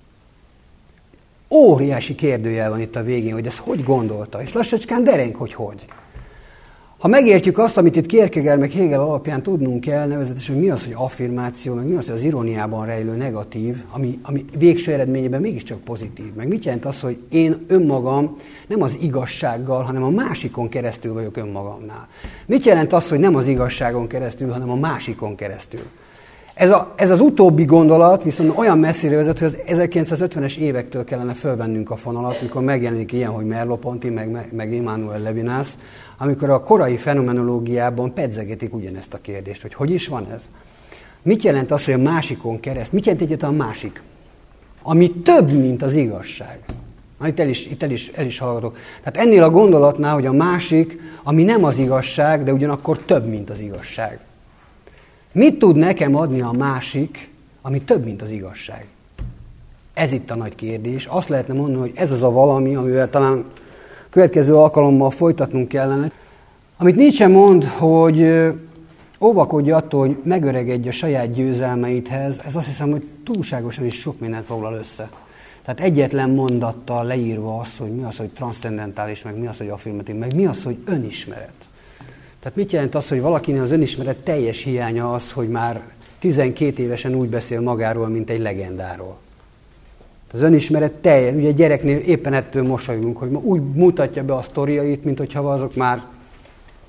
Óriási kérdőjel van itt a végén, hogy ezt hogy gondolta, és lassacskán derénk, hogy hogy. Ha megértjük azt, amit itt Kierkegaard meg Hegel alapján tudnunk kell, nevezetesen, hogy mi az, hogy affirmáció, meg mi az, hogy az iróniában rejlő negatív, ami, ami végső eredményében mégiscsak pozitív. Meg mit jelent az, hogy én önmagam nem az igazsággal, hanem a másikon keresztül vagyok önmagamnál. Mit jelent az, hogy nem az igazságon keresztül, hanem a másikon keresztül? Ez, a, ez az utóbbi gondolat viszont olyan messzire vezet, hogy az ezerkilencszázötvenes évektől kellene fölvennünk a fonalat, amikor megjelenik ilyen, hogy Merleau-Ponty, meg, meg Emmanuel Levinas, amikor a korai fenomenológiában pedzegetik ugyanezt a kérdést, hogy hogy is van ez? Mit jelent az, hogy a másikon kereszt? Mit jelent egyáltalán a másik? Ami több, mint az igazság. Na, itt el is, itt el is, el is hallgatok. Tehát ennél a gondolatnál, hogy a másik, ami nem az igazság, de ugyanakkor több, mint az igazság. Mit tud nekem adni a másik, ami több, mint az igazság? Ez itt a nagy kérdés. Azt lehetne mondani, hogy ez az a valami, amivel talán következő alkalommal folytatnunk kellene. Amit Nietzsche mond, hogy óvakodj attól, hogy megöregedj a saját győzelmeidhez, ez azt hiszem, hogy túlságosan is sok mindent foglal össze. Tehát egyetlen mondattal leírva az, hogy mi az, hogy transzcendentális, meg mi az, hogy affirmatív, meg mi az, hogy önismeret. Tehát mit jelent az, hogy valakinél az önismeret teljes hiánya az, hogy már tizenkét évesen úgy beszél magáról, mint egy legendáról. Az önismeret teljes, ugye a gyereknél éppen ettől mosolyulunk, hogy úgy mutatja be a sztoriait, mint hogyha azok már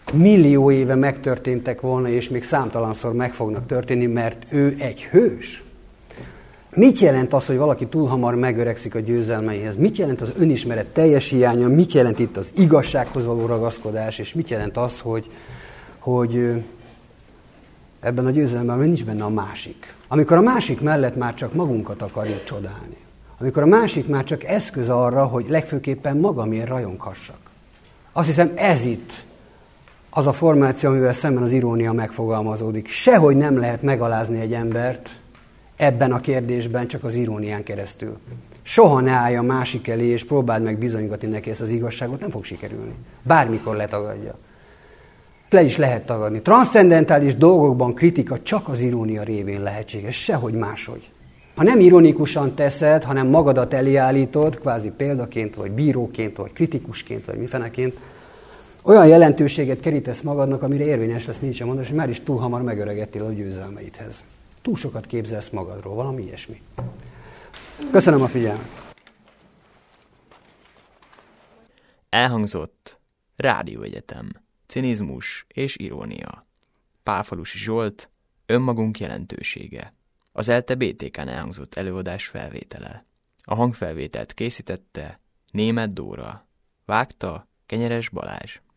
millió éve megtörténtek volna, és még számtalanszor meg fognak történni, mert ő egy hős. Mit jelent az, hogy valaki túl hamar megöregszik a győzelmeihez? Mit jelent az önismeret teljes hiánya? Mit jelent itt az igazsághoz való ragaszkodás? És mit jelent az, hogy, hogy ebben a győzelemben nincs benne a másik? Amikor a másik mellett már csak magunkat akarjuk csodálni. Amikor a másik már csak eszköz arra, hogy legfőképpen magamért rajonghassak. Azt hiszem, ez itt az a formáció, amivel szemben az irónia megfogalmazódik. Sehogy nem lehet megalázni egy embert ebben a kérdésben csak az irónián keresztül. Soha ne állj a másik elé, és próbáld meg bizonygatni neki ezt az igazságot, nem fog sikerülni. Bármikor letagadja. Le is lehet tagadni. Transzcendentális dolgokban kritika csak az irónia révén lehetséges, sehogy máshogy. Ha nem ironikusan teszed, hanem magadat eléállítod, kvázi példaként, vagy bíróként, vagy kritikusként, vagy mifeneként, olyan jelentőséget kerítesz magadnak, amire érvényes lesz nincs a mondás, hogy már is túl hamar megöregedtél a győzelmeidhez. Túl sokat képzelsz magadról, valami ilyesmi. Köszönöm a figyelmet! Elhangzott Rádióegyetem, cinizmus és irónia. Pálfalusi Zsolt, önmagunk jelentősége. Az ELTE bé té kán elhangzott előadás felvétele. A hangfelvételt készítette Németh Dóra. Vágta Kenyeres Balázs.